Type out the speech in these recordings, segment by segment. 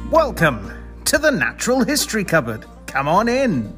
Welcome to the Natural History Cupboard. Come on in.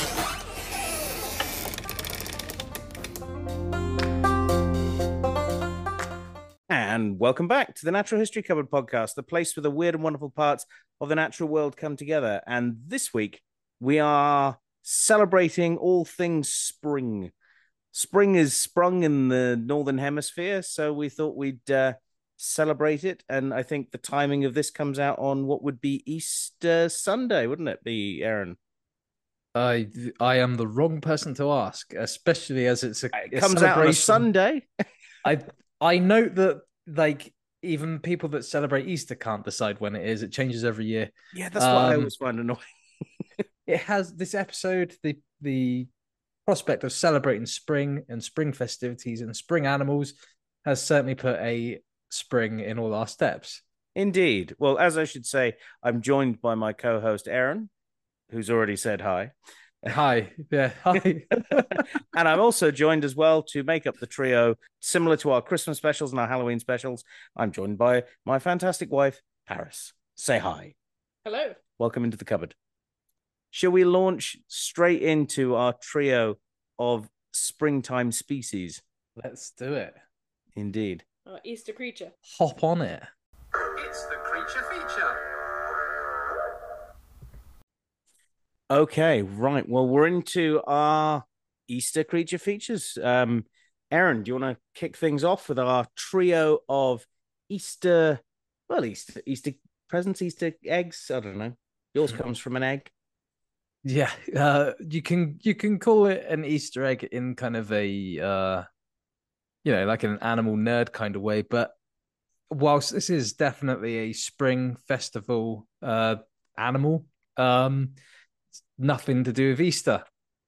And welcome back to the Natural History Cupboard podcast, the place where the weird and wonderful parts of the natural world come together. And this week, we are celebrating all things spring. Spring is sprung in the Northern Hemisphere, so we thought we'd celebrate it. And I think the timing of this comes out on what would be Easter Sunday, wouldn't it be, Aaron? I am the wrong person to ask, especially as it comes out on a Sunday. I note that even people that celebrate Easter can't decide when it is. It changes every year. Yeah, that's what I always find annoying. It has this episode, the prospect of celebrating spring and spring festivities and spring animals has certainly put a spring in all our steps. Indeed. Well, as I should say, I'm joined by my co-host Aaron, who's already said hi. Hi. Yeah, hi. And I'm also joined as well to make up the trio, similar to our Christmas specials and our Halloween specials. I'm joined by my fantastic wife, Paris. Say hi. Hello. Welcome into the cupboard. Shall we launch straight into our trio of springtime species? Let's do it. Indeed. Easter creature. Hop on it. It's the creature feature. Okay, right. Well, we're into our Easter creature features. Aaron, do you want to kick things off with our trio of Easter presents, Easter eggs? I don't know. Yours comes from an egg. Yeah, you can call it an Easter egg in kind of a like an animal nerd kind of way, but whilst this is definitely a spring festival animal, it's nothing to do with Easter.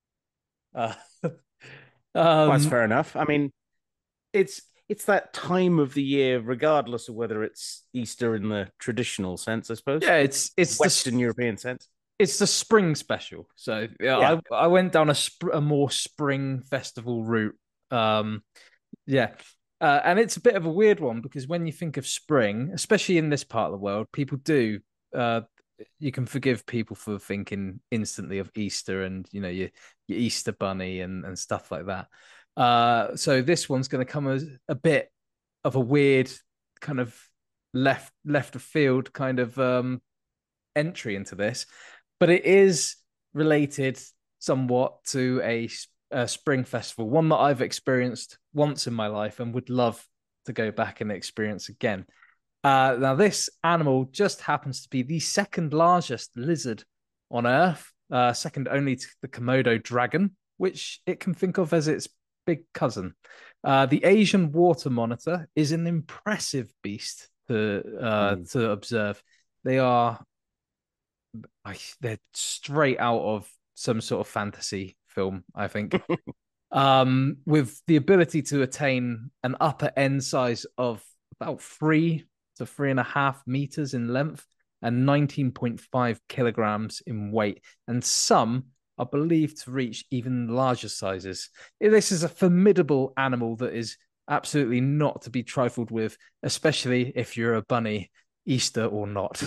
That's fair enough. I mean, it's that time of the year, regardless of whether it's Easter in the traditional sense, I suppose. Yeah, it's Western European sense. It's the spring special. So yeah. I went down a more spring festival route. And it's a bit of a weird one because when you think of spring, especially in this part of the world, people do. You can forgive people for thinking instantly of Easter and your Easter bunny and stuff like that. So this one's going to come as a bit of a weird kind of left of field kind of entry into this. But it is related somewhat to a spring festival, one that I've experienced once in my life and would love to go back and experience again. Now, this animal just happens to be the second largest lizard on Earth, second only to the Komodo dragon, which it can think of as its big cousin. The Asian water monitor is an impressive beast to observe. They're straight out of some sort of fantasy film, I think. With the ability to attain an upper end size of about 3 to 3.5 meters in length and 19.5 kilograms in weight. And some are believed to reach even larger sizes. This is a formidable animal that is absolutely not to be trifled with, especially if you're a bunny, Easter or not.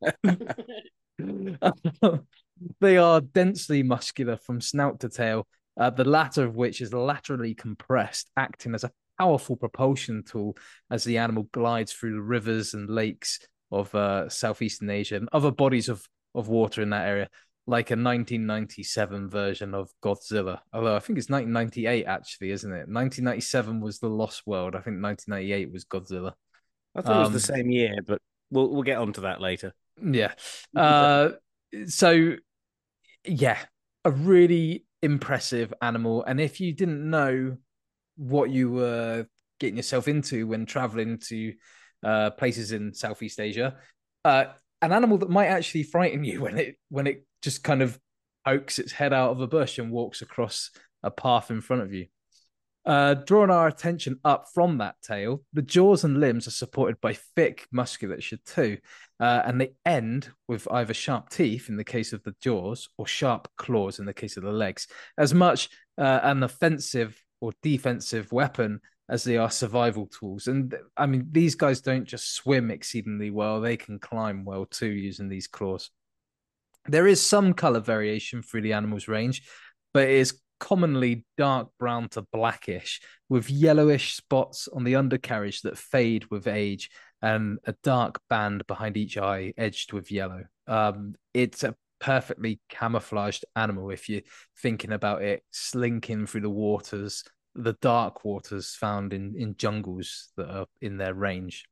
They are densely muscular from snout to tail, the latter of which is laterally compressed, acting as a powerful propulsion tool as the animal glides through the rivers and lakes of Southeastern Asia and other bodies of water in that area, like a 1997 version of Godzilla. Although I think it's 1998, actually, isn't it? 1997 was The Lost World. I think 1998 was Godzilla. I thought it was the same year, but we'll get onto that later. Yeah. So, yeah, a really impressive animal. And if you didn't know what you were getting yourself into when traveling to places in Southeast Asia, an animal that might actually frighten you when it just kind of pokes its head out of a bush and walks across a path in front of you. Drawing our attention up from that tail, the jaws and limbs are supported by thick musculature too, and they end with either sharp teeth in the case of the jaws or sharp claws in the case of the legs. As much an offensive or defensive weapon as they are survival tools. And I mean, these guys don't just swim exceedingly well, they can climb well too using these claws. There is some color variation through the animal's range, but it is commonly dark brown to blackish, with yellowish spots on the undercarriage that fade with age, and a dark band behind each eye edged with yellow. It's a perfectly camouflaged animal if you're thinking about it slinking through the waters, the dark waters found in jungles that are in their range.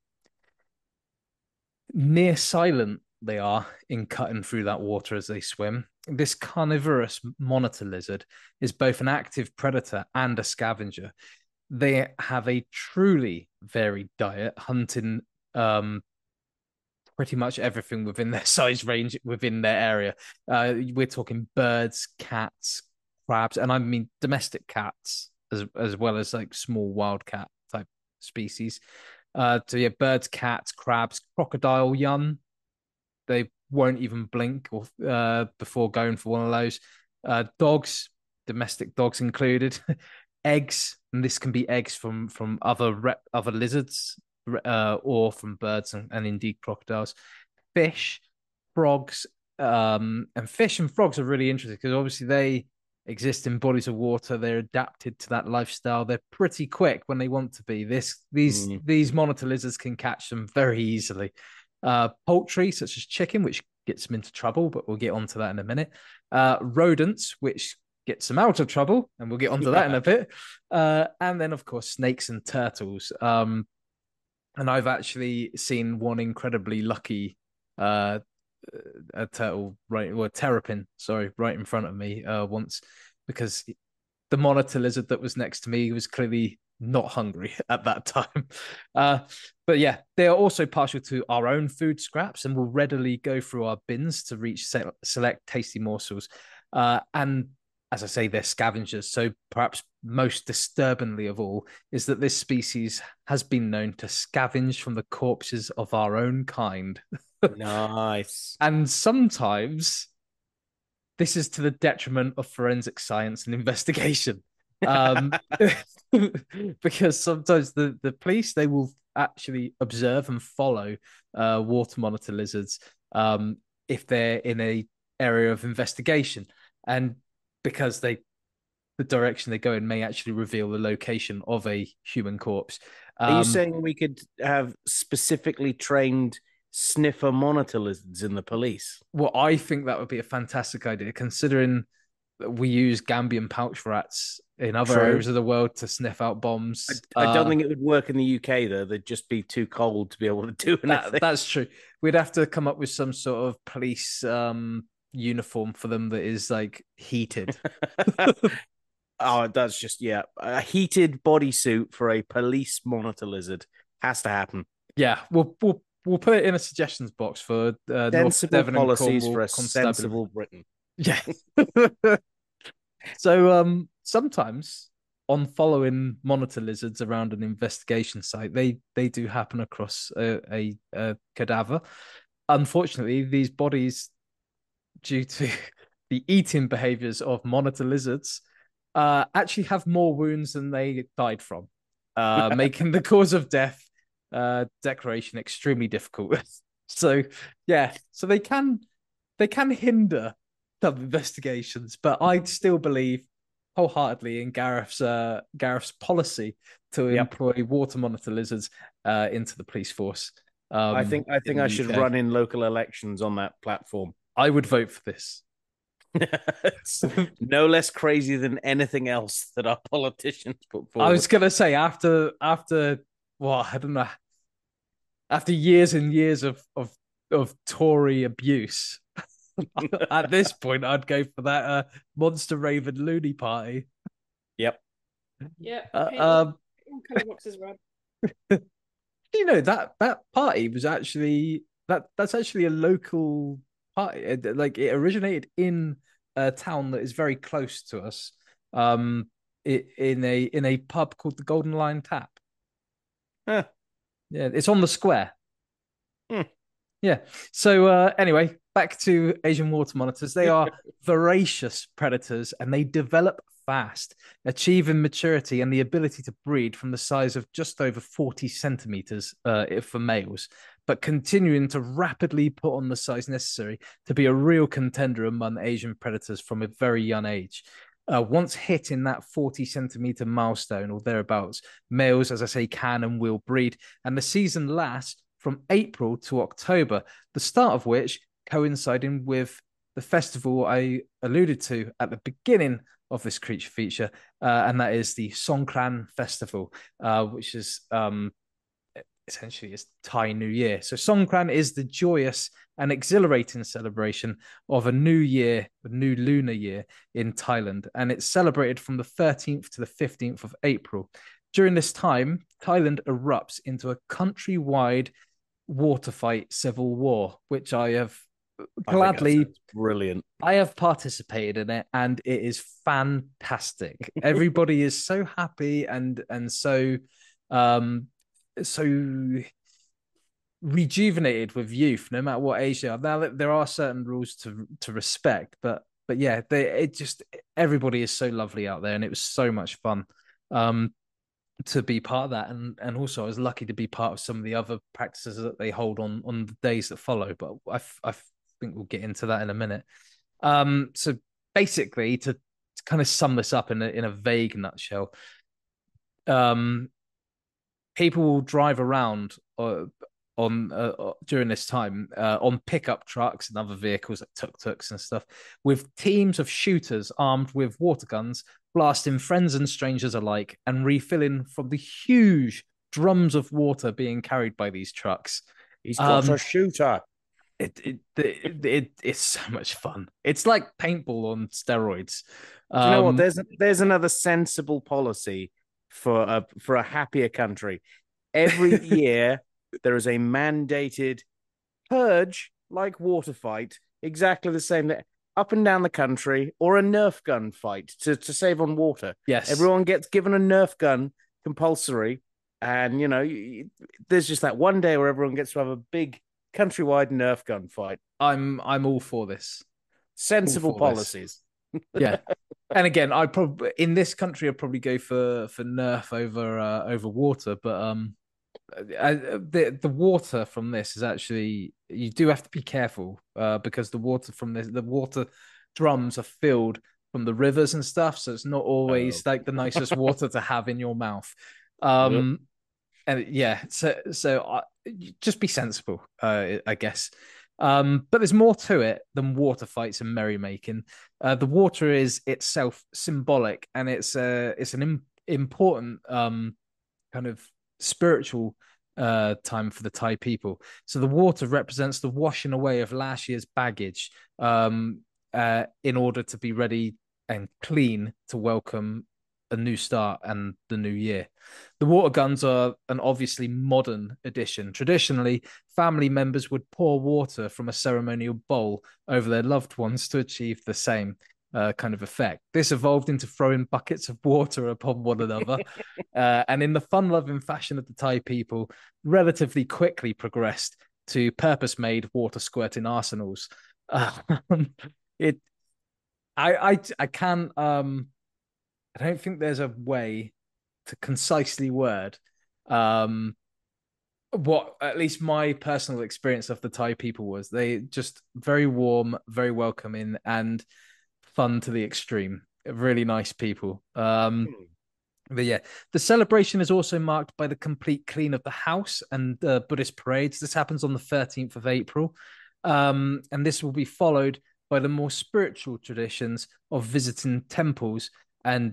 Near silent they are in cutting through that water as they swim. This carnivorous monitor lizard is both an active predator and a scavenger. They have a truly varied diet, hunting pretty much everything within their size range within their area. We're talking birds, cats, crabs, and I mean domestic cats as well as like small wildcat type species. So yeah, birds, cats, crabs, crocodile young. They won't even blink or before going for one of those. Dogs, domestic dogs included. Eggs, and this can be eggs from other lizards or from birds and indeed crocodiles. Fish, frogs, and fish and frogs are really interesting because obviously they exist in bodies of water. They're adapted to that lifestyle. They're pretty quick when they want to be. These monitor lizards can catch them very easily. Poultry such as chicken, which gets them into trouble, but we'll get onto that in a minute. Rodents, which gets them out of trouble, and we'll get onto that in a bit. And then of course snakes and turtles. And I've actually seen one incredibly lucky a turtle, terrapin, right in front of me once, because the monitor lizard that was next to me was clearly not hungry at that time. But yeah, they are also partial to our own food scraps and will readily go through our bins to reach select tasty morsels. And as I say, they're scavengers. So perhaps most disturbingly of all is that this species has been known to scavenge from the corpses of our own kind. Nice. And sometimes this is to the detriment of forensic science and investigation. Because sometimes the police, they will actually observe and follow water monitor lizards if they're in a area of investigation, and because the direction they go in may actually reveal the location of a human corpse. Are you saying we could have specifically trained sniffer monitor lizards in the police? Well, I think that would be a fantastic idea, considering that we use Gambian pouch rats in other areas of the world to sniff out bombs. I don't think it would work in the UK, though. They'd just be too cold to be able to do anything. That's true. We'd have to come up with some sort of police uniform for them that is like heated. Oh, that's just, yeah. A heated bodysuit for a police monitor lizard has to happen. Yeah, we'll put it in a suggestions box for North Devon policies and for a sensible Britain. Yeah. So sometimes on following monitor lizards around an investigation site, they do happen across a cadaver. Unfortunately, these bodies, due to the eating behaviors of monitor lizards, actually have more wounds than they died from, making the cause of death declaration extremely difficult. So yeah, so they can hinder some investigations, but I still believe wholeheartedly in Gareth's policy to employ water monitor lizards into the police force. I think I should run in local elections on that platform. I would vote for this. No less crazy than anything else that our politicians put forward. I was gonna say after well, I don't know, after years and years of Tory abuse. At this point, I'd go for that Monster Raven Looney Party. Yep. Yeah. Colour boxes red. You know that party was actually that's actually a local party. Like it originated in a town that is very close to us. In a pub called the Golden Lion Tap. Huh. Yeah, it's on the square. Hmm. Yeah. So anyway, back to Asian water monitors. They are voracious predators and they develop fast, achieving maturity and the ability to breed from the size of just over 40 centimeters for males, but continuing to rapidly put on the size necessary to be a real contender among Asian predators from a very young age. Once hitting that 40 centimeter milestone or thereabouts, males, as I say, can and will breed. And the season lasts from April to October, the start of which coinciding with the festival I alluded to at the beginning of this creature feature, and that is the Songkran Festival, which is essentially is Thai New Year. So Songkran is the joyous and exhilarating celebration of a new year, a new lunar year in Thailand, and it's celebrated from the 13th to the 15th of April. During this time, Thailand erupts into a countrywide water fight civil war, which I have gladly brilliant. I have participated in it, and it is fantastic. Everybody is so happy and so so rejuvenated with youth, no matter what age they are. Now there are certain rules to respect, but yeah, everybody is so lovely out there, and it was so much fun to be part of that. And also I was lucky to be part of some of the other practices that they hold on the days that follow, but I think we'll get into that in a minute. So basically, to kind of sum this up in a vague nutshell, people will drive around during this time on pickup trucks and other vehicles like tuk-tuks and stuff, with teams of shooters armed with water guns, blasting friends and strangers alike and refilling from the huge drums of water being carried by these trucks. He's got a shooter. It's so much fun. It's like paintball on steroids. Do you know what? There's another sensible policy for a happier country. Every year there is a mandated purge, like water fight, exactly the same up and down the country, or a Nerf gun fight to save on water. Yes, everyone gets given a Nerf gun compulsory, and there's just that one day where everyone gets to have a big countrywide Nerf gun fight. I'm all for this. Sensible policies. Yeah. And again, I probably in this country I'd probably go for Nerf over water, but the water from this is actually, you do have to be careful because the water drums are filled from the rivers and stuff, so it's not always like the nicest water to have in your mouth. And yeah, so just be sensible, I guess. But there's more to it than water fights and merrymaking. The water is itself symbolic, and it's an important kind of spiritual time for the Thai people. So the water represents the washing away of last year's baggage in order to be ready and clean to welcome a new start and the new year. The water guns are an obviously modern addition. Traditionally, family members would pour water from a ceremonial bowl over their loved ones to achieve the same kind of effect. This evolved into throwing buckets of water upon one another, and in the fun-loving fashion of the Thai people, relatively quickly progressed to purpose-made water squirting arsenals. I don't think there's a way to concisely word what at least my personal experience of the Thai people was. They just very warm, very welcoming, and fun to the extreme. Really nice people. But yeah, the celebration is also marked by the complete clean of the house and Buddhist parades. This happens on the 13th of April. And this will be followed by the more spiritual traditions of visiting temples and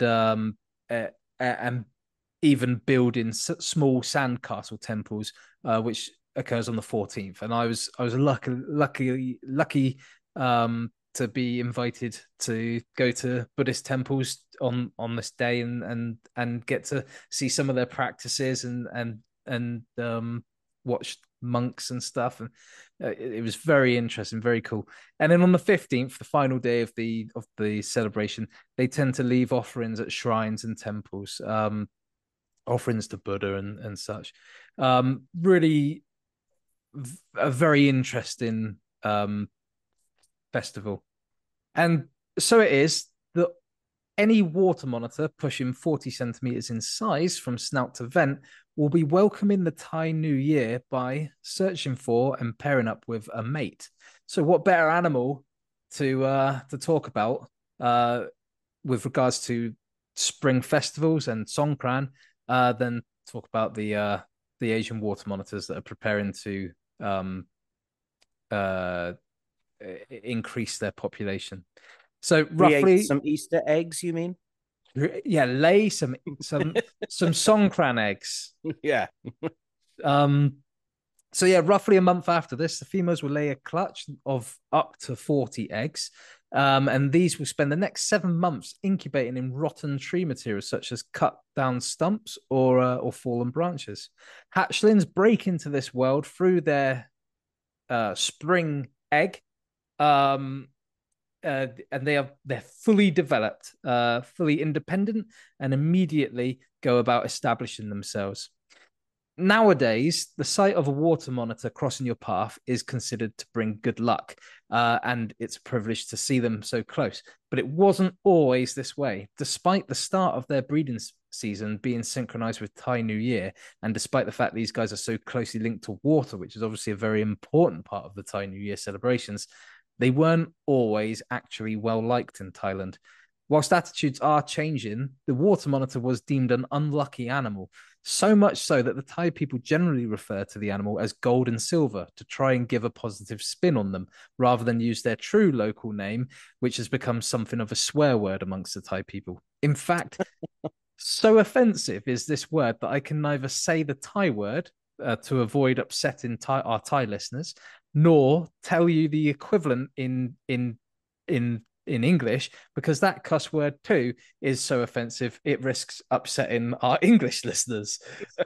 even building small sandcastle temples, which occurs on the 14th. And I was lucky to be invited to go to Buddhist temples on this day and get to see some of their practices and watch monks and stuff, and it was very interesting, very cool. And then on the 15th, the final day of the celebration, they tend to leave offerings at shrines and temples, offerings to Buddha and such. Really a very interesting festival. And so it is that Any water monitor pushing 40 centimeters in size from snout to vent will be welcoming the Thai New Year by searching for and pairing up with a mate. So what better animal to talk about with regards to spring festivals and Songkran than talk about the Asian water monitors that are preparing to increase their population. So roughly Create some Easter eggs, you mean? Yeah, lay some Songkran eggs. Yeah. So yeah, roughly a month after this, the females will lay a clutch of up to 40 eggs. And these will spend the next 7 months incubating in rotten tree materials such as cut down stumps or fallen branches. Hatchlings break into this world through their spring egg. And they're fully developed, fully independent, and immediately go about establishing themselves. Nowadays, the sight of a water monitor crossing your path is considered to bring good luck, and it's a privilege to see them so close. But it wasn't always this way. Despite the start of their breeding season being synchronized with Thai New Year, and despite the fact these guys are so closely linked to water, which is obviously a very important part of the Thai New Year celebrations, they weren't always actually well liked in Thailand. Whilst attitudes are changing, the water monitor was deemed an unlucky animal, so much so that the Thai people generally refer to the animal as gold and silver to try and give a positive spin on them, rather than use their true local name, which has become something of a swear word amongst the Thai people. In fact, so offensive is this word that I can neither say the Thai word to avoid upsetting our Thai listeners, nor tell you the equivalent in English, because that cuss word too is so offensive it risks upsetting our English listeners.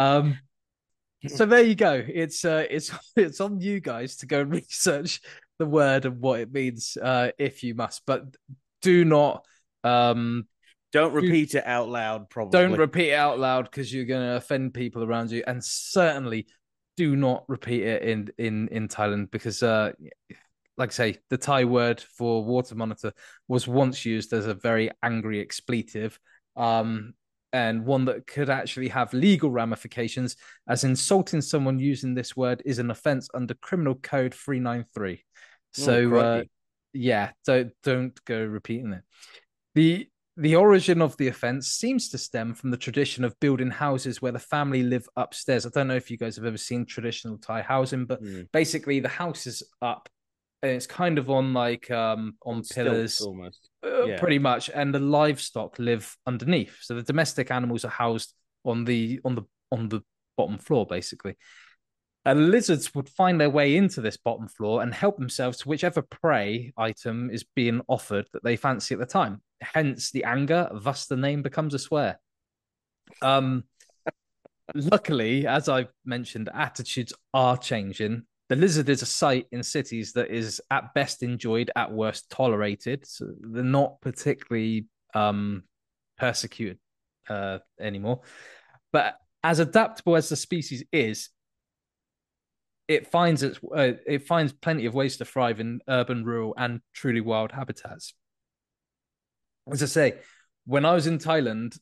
So there you go. It's on you guys to go and research the word and what it means if you must, but do not don't repeat it out loud. Probably don't repeat it out loud because you're going to offend people around you, and certainly do not repeat it in Thailand because like I say, the Thai word for water monitor was once used as a very angry expletive, and one that could actually have legal ramifications, as insulting someone using this word is an offence under Criminal Code 393. So yeah, don't go repeating it. The origin of the offence seems to stem from the tradition of building houses where the family live upstairs. I don't know if you guys have ever seen traditional Thai housing, but basically the house is up and it's kind of on like on pillars almost, pretty much, and the livestock live underneath. So the domestic animals are housed on the bottom floor, basically. And lizards would find their way into this bottom floor and help themselves to whichever prey item is being offered that they fancy at the time. Hence the anger, thus the name becomes a swear. Luckily, as I've mentioned, attitudes are changing. The lizard is a sight in cities that is at best enjoyed, at worst tolerated. So they're not particularly persecuted anymore. But as adaptable as the species is, it finds plenty of ways to thrive in urban, rural, and truly wild habitats. As I say, when I was in Thailand,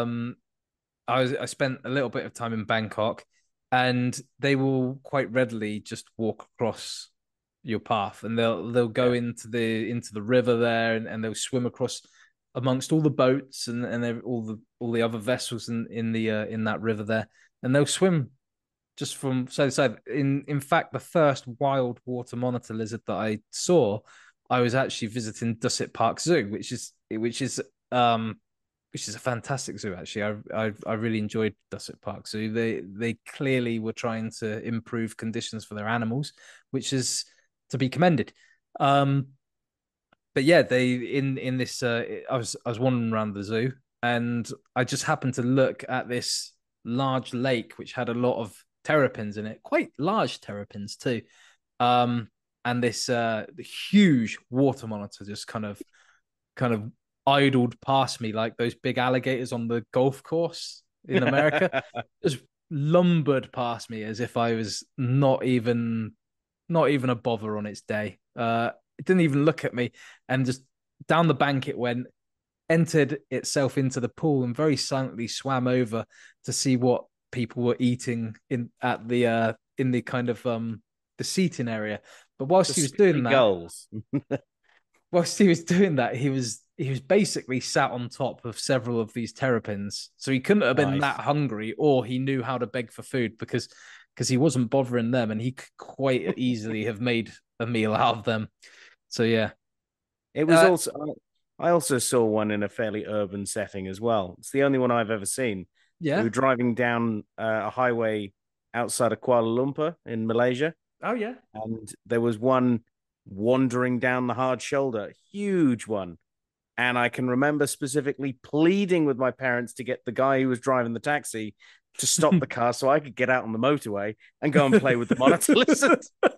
I spent a little bit of time in Bangkok, and they will quite readily just walk across your path, and they'll go into the river there, and they'll swim across amongst all the boats and all the other vessels in that river there, and they'll swim just from side to side. In fact, the first wild water monitor lizard that I saw, I was actually visiting Dusit Park Zoo, which is a fantastic zoo. Actually, I really enjoyed Dusit Park Zoo. They clearly were trying to improve conditions for their animals, which is to be commended. But yeah, in this I was wandering around the zoo, and I just happened to look at this large lake which had a lot of terrapins in it, quite large terrapins too. And this huge water monitor just kind of idled past me like those big alligators on the golf course in America. Just lumbered past me as if I was not even a bother on its day. It didn't even look at me, and just down the bank it went, entered itself into the pool and very silently swam over to see what people were eating in the kind of the seating area. But whilst he was doing that, he was basically sat on top of several of these terrapins. So he couldn't have been that hungry, or he knew how to beg for food because he wasn't bothering them, and he could quite easily have made a meal out of them. So yeah, it was also. I also saw one in a fairly urban setting as well. It's the only one I've ever seen. Yeah, we were driving down a highway outside of Kuala Lumpur in Malaysia. Oh yeah, and there was one wandering down the hard shoulder, huge one. And I can remember specifically pleading with my parents to get the guy who was driving the taxi to stop the car so I could get out on the motorway and go and play with the monitor lizard.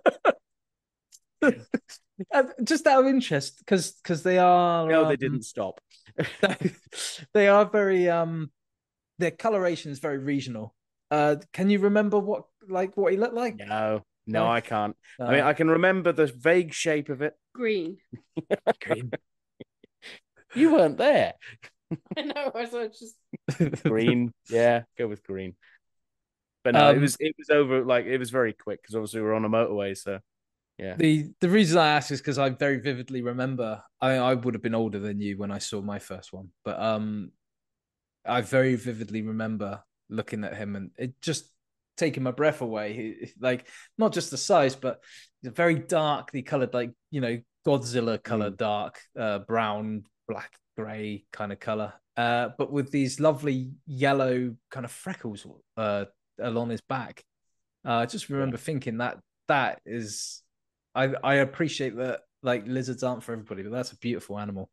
Just out of interest, because they are they didn't stop. They are very their coloration is very regional. Can you remember what he looked like? No, I can't. I mean, I can remember the vague shape of it. Green. You weren't there. I know. I was just green. Yeah, go with green. But no, it was over. Like, it was very quick because obviously we were on a motorway. So yeah. The reason I ask is because I very vividly remember. I would have been older than you when I saw my first one, but I very vividly remember looking at him and it just taking my breath away. Like, not just the size, but very darkly colored, like, Godzilla color, dark, brown, black, gray kind of color, but with these lovely yellow kind of freckles along his back. I just remember thinking that is, I appreciate that, like, lizards aren't for everybody, but that's a beautiful animal.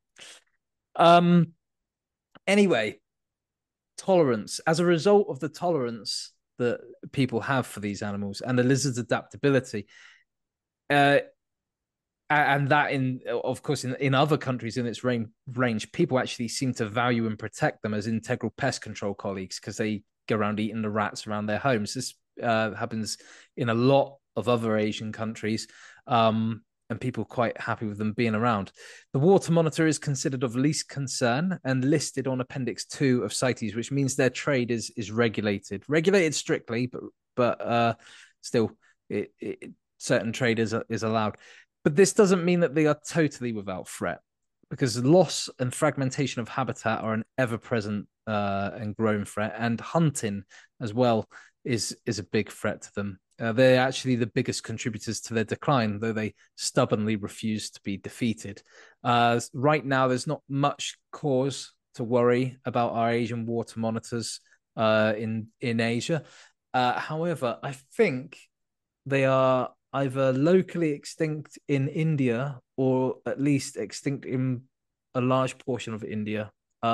Anyway, tolerance. As a result of the tolerance that people have for these animals and the lizard's adaptability, and that, of course, in other countries in its range, people actually seem to value and protect them as integral pest control colleagues because they go around eating the rats around their homes. This happens in a lot of other Asian countries, and people are quite happy with them being around. The water monitor is considered of least concern and listed on Appendix 2 of CITES, which means their trade is regulated strictly, but still, certain trade is allowed. But this doesn't mean that they are totally without threat, because loss and fragmentation of habitat are an ever-present and growing threat, and hunting as well is a big threat to them. They're actually the biggest contributors to their decline, though they stubbornly refuse to be defeated. Right now, there's not much cause to worry about our Asian water monitors in Asia. However, I think they are either locally extinct in India or at least extinct in a large portion of India.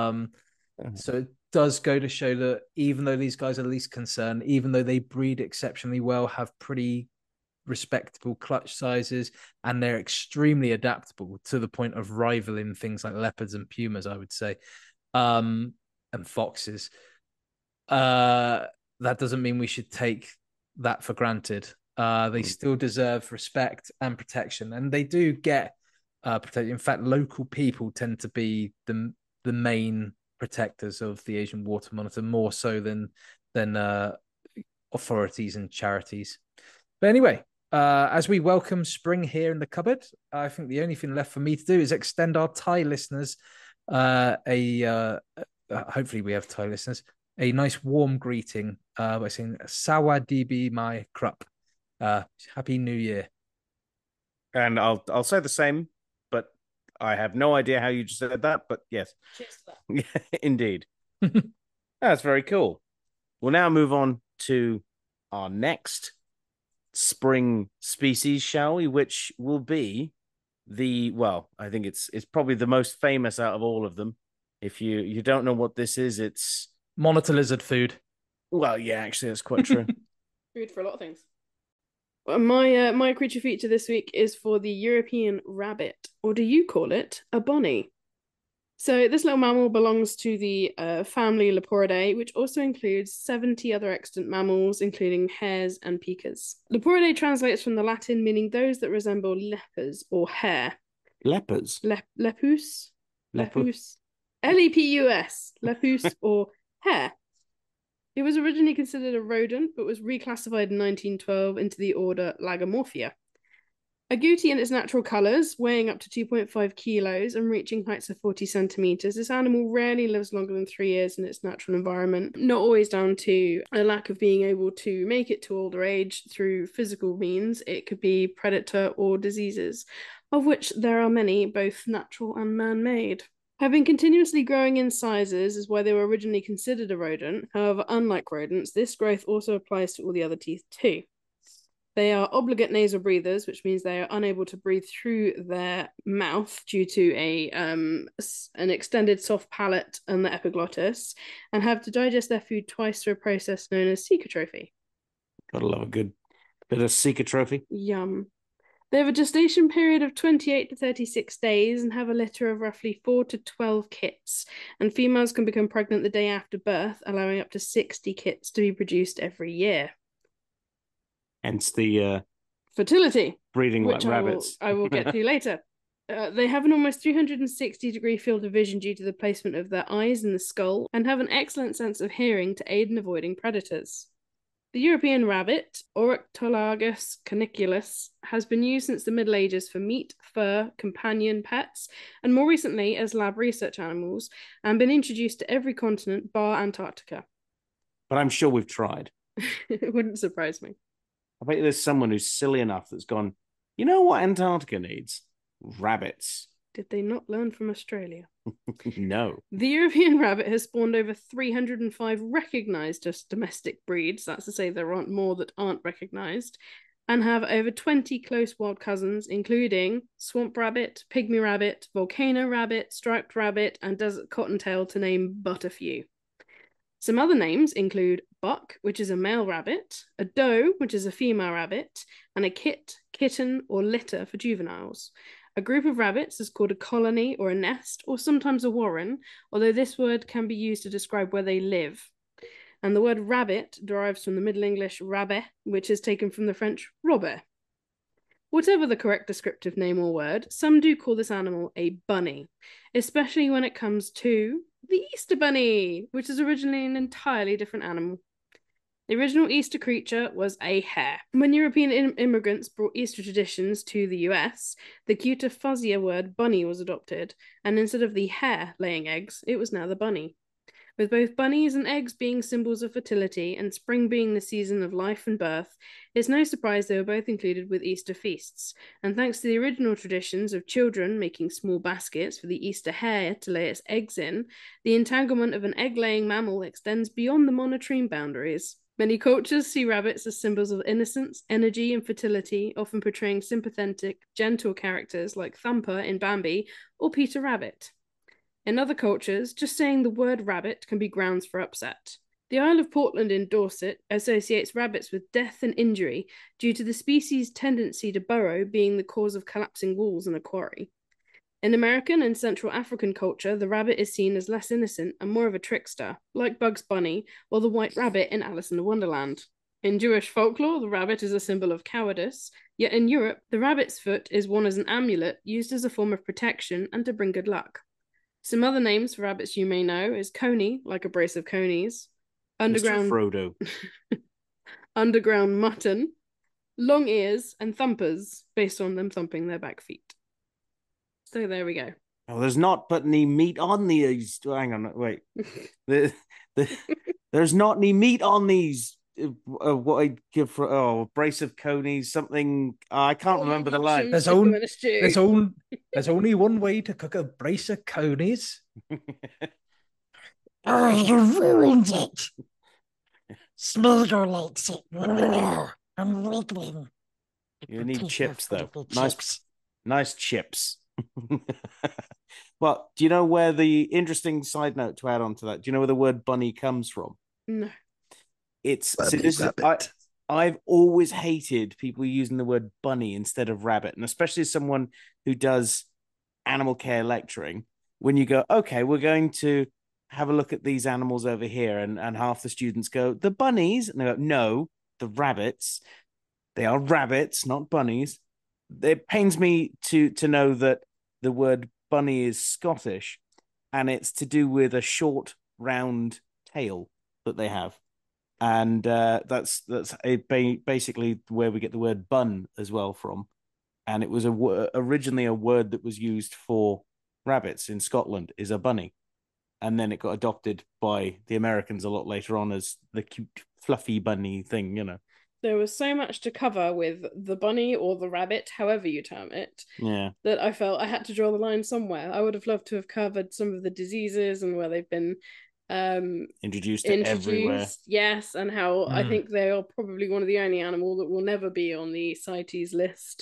So it does go to show that even though these guys are least concerned, even though they breed exceptionally well, have pretty respectable clutch sizes, and they're extremely adaptable to the point of rivaling things like leopards and pumas, I would say, and foxes. That doesn't mean we should take that for granted. They still deserve respect and protection, and they do get protection. In fact, local people tend to be the main protectors of the Asian water monitor, more so than authorities and charities. But anyway, as we welcome spring here in the cupboard, I think the only thing left for me to do is extend our Thai listeners hopefully we have Thai listeners, a nice warm greeting by saying Sawadee Mai Krup. Happy New Year. And I'll say the same, but I have no idea how you just said that, but yes. Cheers to that. Yeah, indeed. That's very cool. We'll now move on to our next spring species, shall we? Which will be I think it's probably the most famous out of all of them. If you don't know what this is, it's monitor lizard food. Well, yeah, actually, that's quite true. Food for a lot of things. Well, my creature feature this week is for the European rabbit, or do you call it a bonnie? So this little mammal belongs to the family Leporidae, which also includes 70 other extant mammals, including hares and pikas. Leporidae translates from the Latin, meaning those that resemble lepers or hare. Lepers? Lepus? Lepus? Lepus, lepus or hare. It was originally considered a rodent, but was reclassified in 1912 into the order Lagomorphia. Agouti in its natural colours, weighing up to 2.5 kilos and reaching heights of 40 centimetres, this animal rarely lives longer than 3 years in its natural environment, not always down to a lack of being able to make it to older age through physical means. It could be predator or diseases, of which there are many, both natural and man-made. Having continuously growing in sizes is why they were originally considered a rodent. However, unlike rodents, this growth also applies to all the other teeth too. They are obligate nasal breathers, which means they are unable to breathe through their mouth due to an extended soft palate and the epiglottis, and have to digest their food twice through a process known as cecotrophy. Gotta love a good bit of cecotrophy. Yum. They have a gestation period of 28 to 36 days and have a litter of roughly 4 to 12 kits, and females can become pregnant the day after birth, allowing up to 60 kits to be produced every year. Hence the fertility, breeding like rabbits. I will get to later. They have an almost 360-degree field of vision due to the placement of their eyes in the skull, and have an excellent sense of hearing to aid in avoiding predators. The European rabbit, Oryctolagus caniculus, has been used since the Middle Ages for meat, fur, companion pets, and more recently as lab research animals, and been introduced to every continent bar Antarctica. But I'm sure we've tried. It wouldn't surprise me. I bet there's someone who's silly enough that's gone, you know what Antarctica needs? Rabbits. Did they not learn from Australia? No. The European rabbit has spawned over 305 recognised as domestic breeds, that's to say there aren't more that aren't recognised, and have over 20 close wild cousins, including swamp rabbit, pygmy rabbit, volcano rabbit, striped rabbit, and desert cottontail, to name but a few. Some other names include buck, which is a male rabbit, a doe, which is a female rabbit, and a kit, kitten, or litter for juveniles. A group of rabbits is called a colony or a nest, or sometimes a warren, although this word can be used to describe where they live. And the word rabbit derives from the Middle English rabet, which is taken from the French robert. Whatever the correct descriptive name or word, some do call this animal a bunny, especially when it comes to the Easter Bunny, which is originally an entirely different animal. The original Easter creature was a hare. When European immigrants brought Easter traditions to the US, the cuter, fuzzier word bunny was adopted, and instead of the hare laying eggs, it was now the bunny. With both bunnies and eggs being symbols of fertility and spring being the season of life and birth, it's no surprise they were both included with Easter feasts. And thanks to the original traditions of children making small baskets for the Easter hare to lay its eggs in, the entanglement of an egg-laying mammal extends beyond the monotremes boundaries. Many cultures see rabbits as symbols of innocence, energy, and fertility, often portraying sympathetic, gentle characters like Thumper in Bambi or Peter Rabbit. In other cultures, just saying the word rabbit can be grounds for upset. The Isle of Portland in Dorset associates rabbits with death and injury due to the species' tendency to burrow being the cause of collapsing walls in a quarry. In American and Central African culture, the rabbit is seen as less innocent and more of a trickster, like Bugs Bunny or the White Rabbit in Alice in Wonderland. In Jewish folklore, the rabbit is a symbol of cowardice, yet in Europe, the rabbit's foot is worn as an amulet used as a form of protection and to bring good luck. Some other names for rabbits you may know is coney, like a brace of conies, underground Mr. Frodo, underground mutton, long ears, and thumpers, based on them thumping their back feet. So there we go. Oh, there's not but any meat on these. Hang on, wait. There's not any meat on these. What I give for a brace of conies, something I can't remember the line. There's only one way to cook a brace of conies. Oh, you ruined it. Smeagol likes it. I'm wiggling. You need chips, though. Chips. Nice chips. Well, do you know where the interesting side note to add on to that? Do you know where the word bunny comes from? No. I've always hated people using the word bunny instead of rabbit, and especially as someone who does animal care lecturing, when you go, okay, we're going to have a look at these animals over here, and half the students go, the bunnies, and they go, no, the rabbits. They are rabbits, not bunnies. It pains me to know that the word bunny is Scottish, and it's to do with a short, round tail that they have. And that's basically where we get the word bun as well from. And it was originally a word that was used for rabbits in Scotland, is a bunny. And then it got adopted by the Americans a lot later on as the cute, fluffy bunny thing, you know. There was so much to cover with the bunny or the rabbit, however you term it, that I felt I had to draw the line somewhere. I would have loved to have covered some of the diseases and where they've been introduced everywhere. Yes, and how I think they are probably one of the only animal that will never be on the CITES list.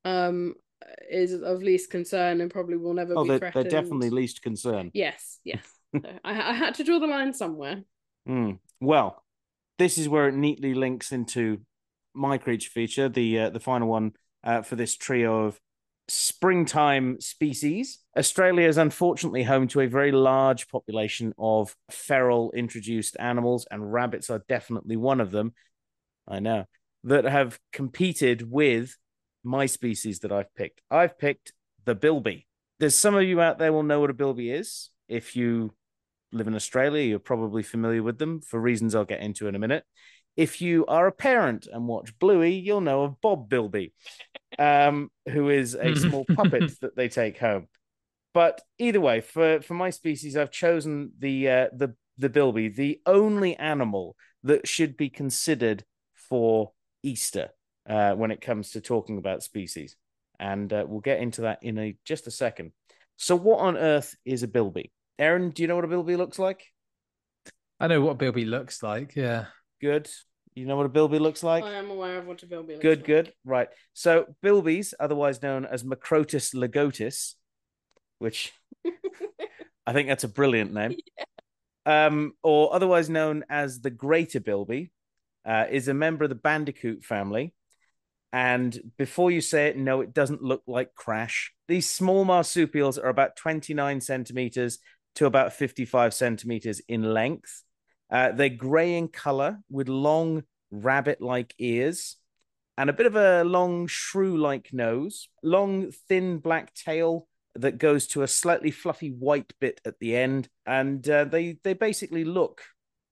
Is of least concern and probably will never be threatened. They're definitely least concern. Yes. So I had to draw the line somewhere. Well, this is where it neatly links into my creature feature, the final one for this trio of springtime species. Australia is unfortunately home to a very large population of feral introduced animals, and rabbits are definitely one of them. I know, that have competed with my species that I've picked. I've picked the bilby. There's some of you out there will know what a bilby is. If you live in Australia, you're probably familiar with them for reasons I'll get into in a minute. If you are a parent and watch Bluey, you'll know of Bob Bilby, who is a small puppet that they take home. But either way, for my species, I've chosen the bilby, the only animal that should be considered for Easter when it comes to talking about species. And we'll get into that in just a second. So what on earth is a bilby? Aaron, do you know what a bilby looks like? I know what a bilby looks like, yeah. Good. You know what a bilby looks like? I am aware of what a bilby looks like. Good. Right. So bilbies, otherwise known as Macrotus lagotis, which I think that's a brilliant name. Yeah. Or otherwise known as the greater bilby, is a member of the bandicoot family. And before you say it, no, it doesn't look like Crash. These small marsupials are about 29 centimeters to about 55 centimeters in length. They're gray in color with long rabbit-like ears and a bit of a long shrew-like nose, long, thin black tail that goes to a slightly fluffy white bit at the end. And they basically look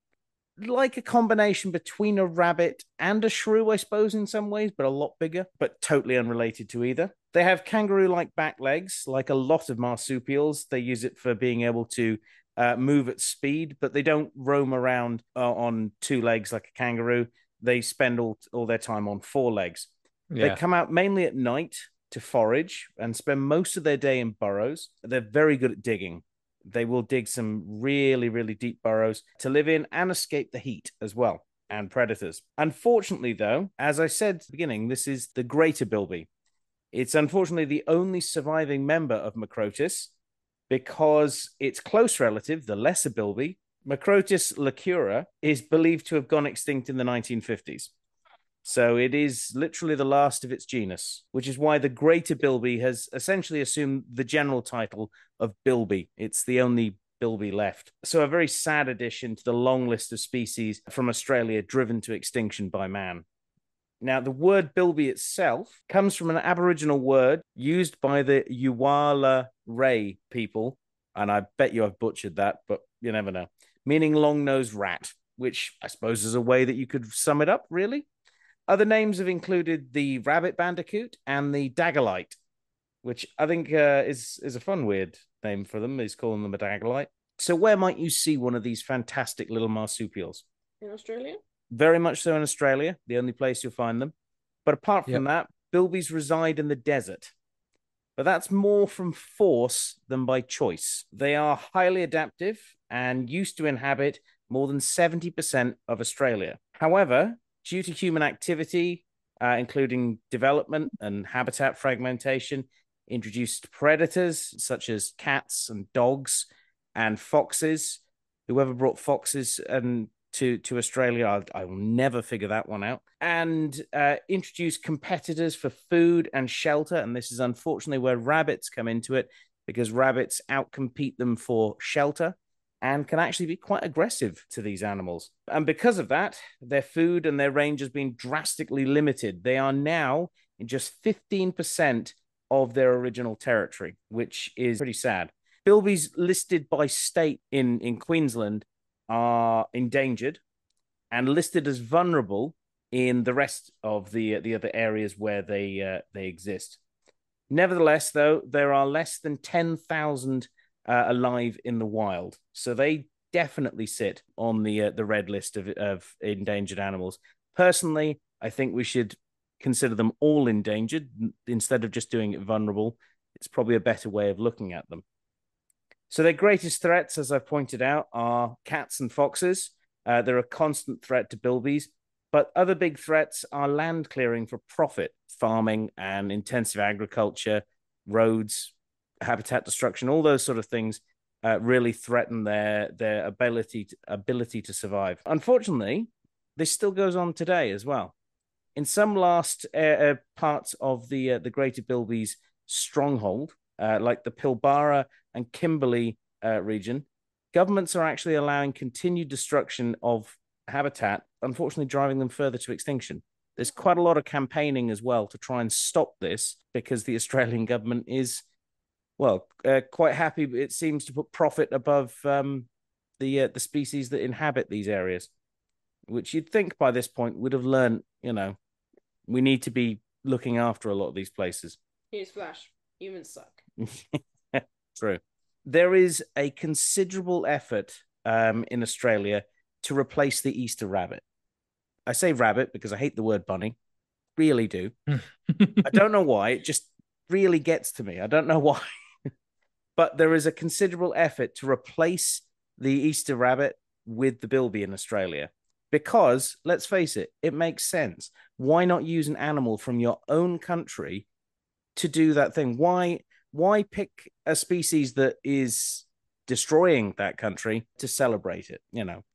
like a combination between a rabbit and a shrew, I suppose, in some ways, but a lot bigger, but totally unrelated to either. They have kangaroo-like back legs, like a lot of marsupials. They use it for being able to move at speed, but they don't roam around on two legs like a kangaroo. They spend all their time on four legs. Yeah. They come out mainly at night to forage and spend most of their day in burrows. They're very good at digging. They will dig some really, really deep burrows to live in and escape the heat as well, and predators. Unfortunately, though, as I said at the beginning, this is the greater bilby. It's unfortunately the only surviving member of Macrotus because its close relative, the lesser bilby, Macrotus leucura, is believed to have gone extinct in the 1950s. So it is literally the last of its genus, which is why the greater bilby has essentially assumed the general title of bilby. It's the only bilby left. So a very sad addition to the long list of species from Australia driven to extinction by man. Now, the word bilby itself comes from an Aboriginal word used by the Yuwala Ray people, and I bet you I've butchered that, but you never know, meaning long-nosed rat, which I suppose is a way that you could sum it up, really. Other names have included the rabbit bandicoot and the dagalite, which I think is a fun, weird name for them, is calling them a dagalite. So where might you see one of these fantastic little marsupials? In Australia? Very much so in Australia, the only place you'll find them. But apart from that, bilbies reside in the desert. But that's more from force than by choice. They are highly adaptive and used to inhabit more than 70% of Australia. However, due to human activity, including development and habitat fragmentation, introduced predators such as cats and dogs and foxes. Whoever brought foxes to Australia, I will never figure that one out. And introduced competitors for food and shelter. And this is unfortunately where rabbits come into it, because rabbits outcompete them for shelter and can actually be quite aggressive to these animals. And because of that, their food and their range has been drastically limited. They are now in just 15% of their original territory, which is pretty sad. Bilbies listed by state in Queensland are endangered and listed as vulnerable in the rest of the other areas where they exist. Nevertheless, though, there are less than 10,000 alive in the wild, so they definitely sit on the red list of endangered animals. Personally, I think we should consider them all endangered instead of just doing it vulnerable. It's probably a better way of looking at them. So their greatest threats, as I've pointed out, are cats and foxes. They're a constant threat to bilbies, but other big threats are land clearing for profit, farming and intensive agriculture, roads, habitat destruction, all those sort of things really threaten their ability to survive. Unfortunately, this still goes on today as well. In some last parts of the Greater Bilbies stronghold, like the Pilbara and Kimberley region, governments are actually allowing continued destruction of habitat, unfortunately driving them further to extinction. There's quite a lot of campaigning as well to try and stop this because the Australian government is, well, quite happy, it seems, to put profit above the species that inhabit these areas, which you'd think by this point would have learned, we need to be looking after a lot of these places. Newsflash, humans suck. True. There is a considerable effort in Australia to replace the Easter rabbit. I say rabbit because I hate the word bunny. Really do. I don't know why. It just really gets to me. I don't know why. But there is a considerable effort to replace the Easter rabbit with the bilby in Australia. Because, let's face it, it makes sense. Why not use an animal from your own country to do that thing? Why pick a species that is destroying that country to celebrate it?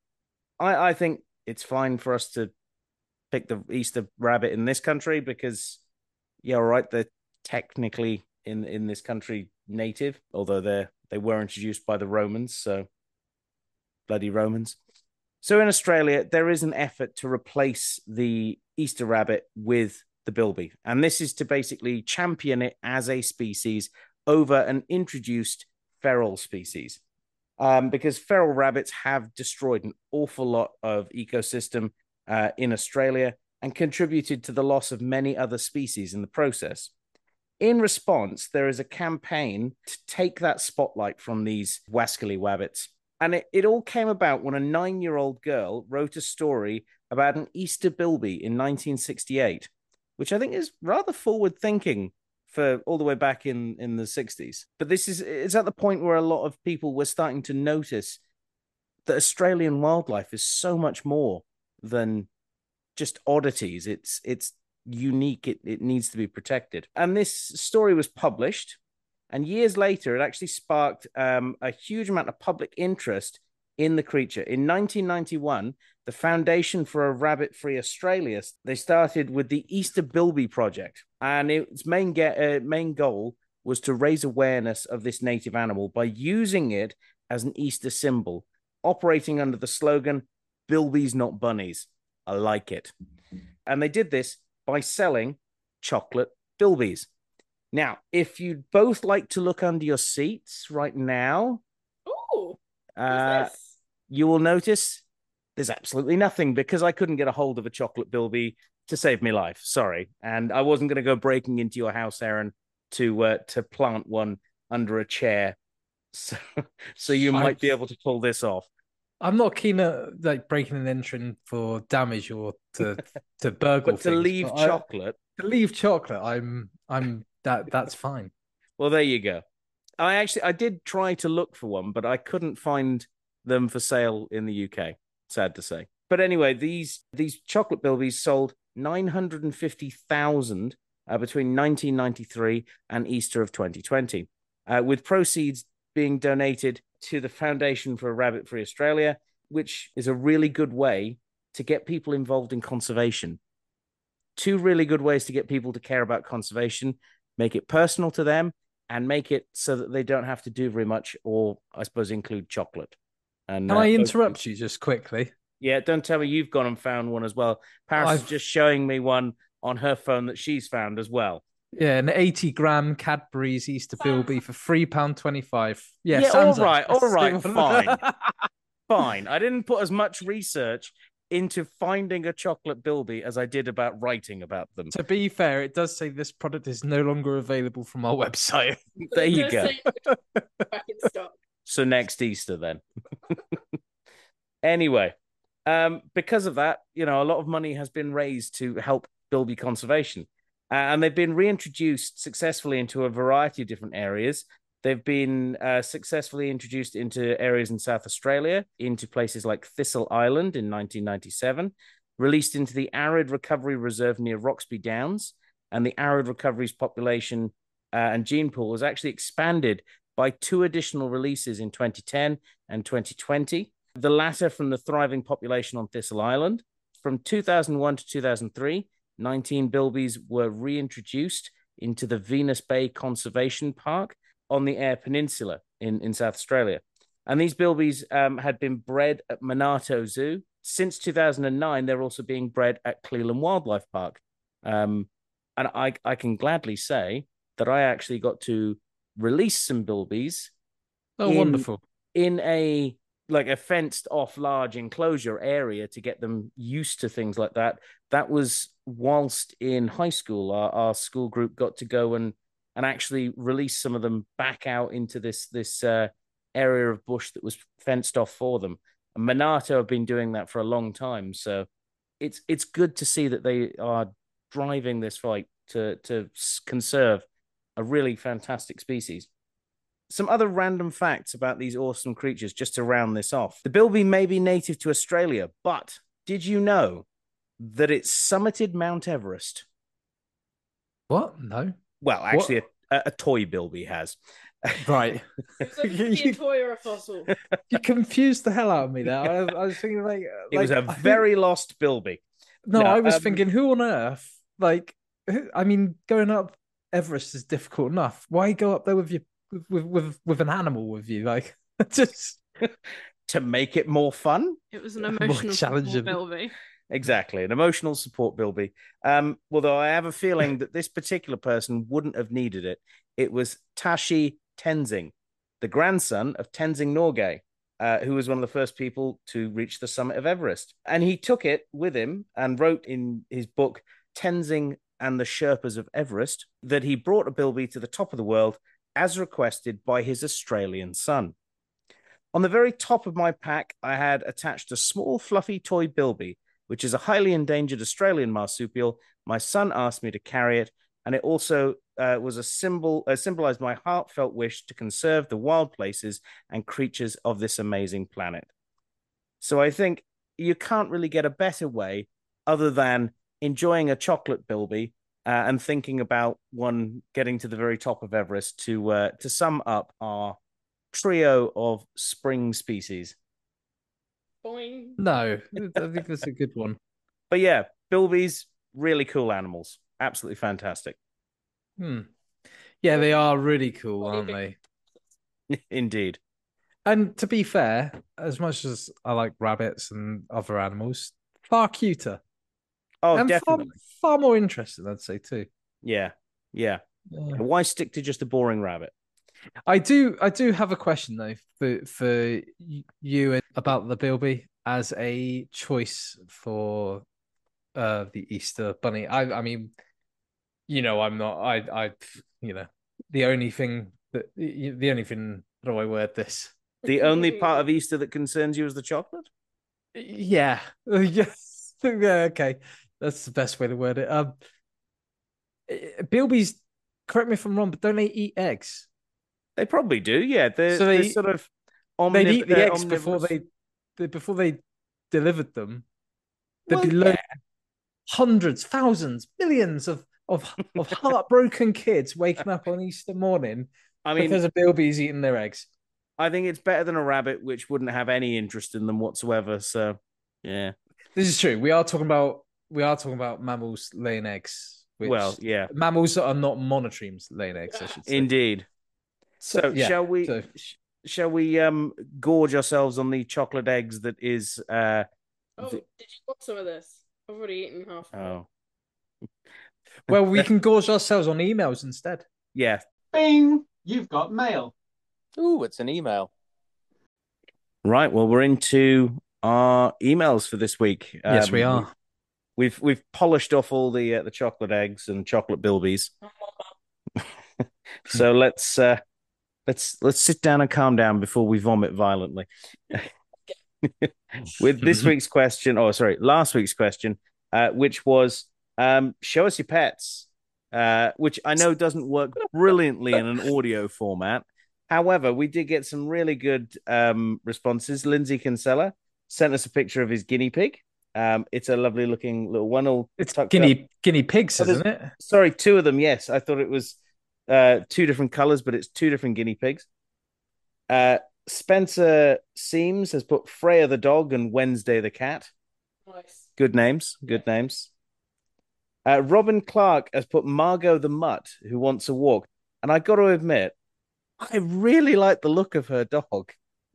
I think it's fine for us to pick the Easter rabbit in this country because, yeah, all right, they're technically in this country native, although they were introduced by the Romans, so bloody Romans. So in Australia, there is an effort to replace the Easter rabbit with the bilby. And this is to basically champion it as a species over an introduced feral species. Because feral rabbits have destroyed an awful lot of ecosystem in Australia and contributed to the loss of many other species in the process. In response, there is a campaign to take that spotlight from these wascally wabbits. And it all came about when a 9-year-old girl wrote a story about an Easter bilby in 1968, which I think is rather forward thinking for all the way back in the 60s. But it's at the point where a lot of people were starting to notice that Australian wildlife is so much more than just oddities. It's unique. It needs to be protected. And this story was published. And years later, it actually sparked a huge amount of public interest in the creature. In 1991, the Foundation for a Rabbit-Free Australia, they started with the Easter Bilby Project. And its main goal was to raise awareness of this native animal by using it as an Easter symbol, operating under the slogan, "Bilbies, not bunnies." I like it. And they did this by selling chocolate bilbies. Now, if you'd both like to look under your seats right now, you will notice there's absolutely nothing because I couldn't get a hold of a chocolate bilby to save me life. Sorry. And I wasn't going to go breaking into your house, Aaron, to plant one under a chair. So you might be able to pull this off. I'm not keen at breaking and entering for damage or to burgle. But to leave chocolate. To leave chocolate, that's fine. Well, there you go. I did try to look for one, but I couldn't find them for sale in the UK. Sad to say. But anyway, these chocolate bilbies sold 950,000 between 1993 and Easter of 2020, with proceeds being donated to the Foundation for a Rabbit-Free Australia, which is a really good way to get people involved in conservation. 2 really good ways to get people to care about conservation: make it personal to them and make it so that they don't have to do very much, or I suppose include chocolate. And can I interrupt you just quickly? Yeah, don't tell me you've gone and found one as well. Paris is just showing me one on her phone that she's found as well. Yeah, an 80-gram Cadbury's Easter Bilby for £3.25. Yeah, Yeah, all Sam's right, fine. Fine. I didn't put as much research into finding a chocolate Bilby as I did about writing about them. To be fair, it does say this product is no longer available from our website. There you It go. does say back in stock. So next Easter then. Anyway, because of that, a lot of money has been raised to help Bilby conservation. And they've been reintroduced successfully into a variety of different areas. They've been successfully introduced into areas in South Australia, into places like Thistle Island in 1997, released into the Arid Recovery Reserve near Roxby Downs, and the Arid Recovery's population and gene pool was actually expanded by 2 additional releases in 2010 and 2020, the latter from the thriving population on Thistle Island. From 2001 to 2003, 19 bilbies were reintroduced into the Venus Bay Conservation Park on the Eyre Peninsula in South Australia. And these bilbies had been bred at Monarto Zoo. Since 2009, they're also being bred at Cleland Wildlife Park. And I can gladly say that I actually got to release some bilbies. Oh, wonderful. In a fenced off large enclosure area to get them used to things like that. That was whilst in high school. Our school group got to go and actually release some of them back out into this area of bush that was fenced off for them. And Monarto have been doing that for a long time. So it's good to see that they are driving this fight to conserve a really fantastic species. Some other random facts about these awesome creatures, just to round this off. The bilby may be native to Australia, but did you know that it summited Mount Everest? What? No. Well, actually, a toy bilby has. Right. It's like a toy or a fossil. You confused the hell out of me there. I was thinking it was a very lost bilby. No, I was thinking, who on earth? Going up Everest is difficult enough. Why go up there with an animal with you? Like, just to make it more fun. It was an emotional support bilby. Exactly, an emotional support bilby. Although I have a feeling that this particular person wouldn't have needed it. It was Tashi Tenzing, the grandson of Tenzing Norgay, who was one of the first people to reach the summit of Everest. And he took it with him and wrote in his book, Tenzing and the Sherpas of Everest, that he brought a bilby to the top of the world as requested by his Australian son. On the very top of my pack, I had attached a small fluffy toy bilby, which is a highly endangered Australian marsupial. My son asked me to carry it, and it also was symbolized my heartfelt wish to conserve the wild places and creatures of this amazing planet. So I think you can't really get a better way other than enjoying a chocolate bilby and thinking about one getting to the very top of Everest to sum up our trio of spring species. Boing. No, I think that's a good one. But yeah, bilbies, really cool animals. Absolutely fantastic. Yeah, they are really cool, aren't they? Indeed. And to be fair, as much as I like rabbits and other animals, far cuter. Oh, and definitely. Far more interesting, I'd say, too. Yeah. Why stick to just a boring rabbit? I do have a question though for you about the bilby as a choice for the Easter bunny. I mean, I'm not. The only thing how do I word this? The only part of Easter that concerns you is the chocolate? Yeah. Yes. Yeah. Okay, that's the best way to word it. Bilbies, correct me if I'm wrong, but don't they eat eggs? They probably do, yeah. They're sort of they'd eat the eggs before they delivered them. There'd be hundreds, thousands, millions of heartbroken kids waking up on Easter morning because a bilby's eating their eggs. I think it's better than a rabbit, which wouldn't have any interest in them whatsoever. So, yeah, this is true. We are talking about mammals laying eggs. Mammals that are not monotremes laying eggs. I should say. Indeed. So yeah, shall we gorge ourselves on the chocolate eggs that is did you want some of this? I've already eaten half. Oh. Well, we can gorge ourselves on emails instead. Yeah. Bing! You've got mail. Ooh, it's an email. Right. Well, we're into our emails for this week. Yes, we are. We've polished off all the chocolate eggs and chocolate bilbies. So let's sit down and calm down before we vomit violently. With this week's question, last week's question, which was show us your pets, which I know doesn't work brilliantly in an audio format. However, we did get some really good responses. Lindsay Kinsella sent us a picture of his guinea pig. It's a lovely looking little one. All It's tucked guinea up. guinea pigs, Oh, isn't it? Sorry, two of them. Yes, I thought it was two different colors, but it's two different guinea pigs. Spencer Seams has put Freya the dog and Wednesday the cat. Nice. Good names. Good names. Robin Clark has put Margot the mutt who wants a walk. And I got to admit, I really like the look of her dog.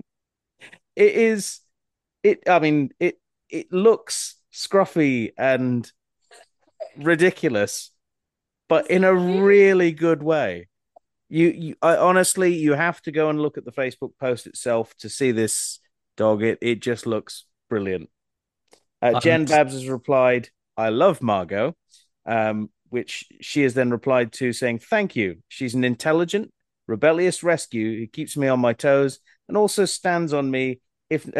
It looks scruffy and ridiculous, but in a really good way. Honestly, you have to go and look at the Facebook post itself to see this dog. It just looks brilliant. Jen Babs has replied, "I love Margot," which she has then replied to saying, "Thank you. She's an intelligent, rebellious rescue who keeps me on my toes and also stands on me if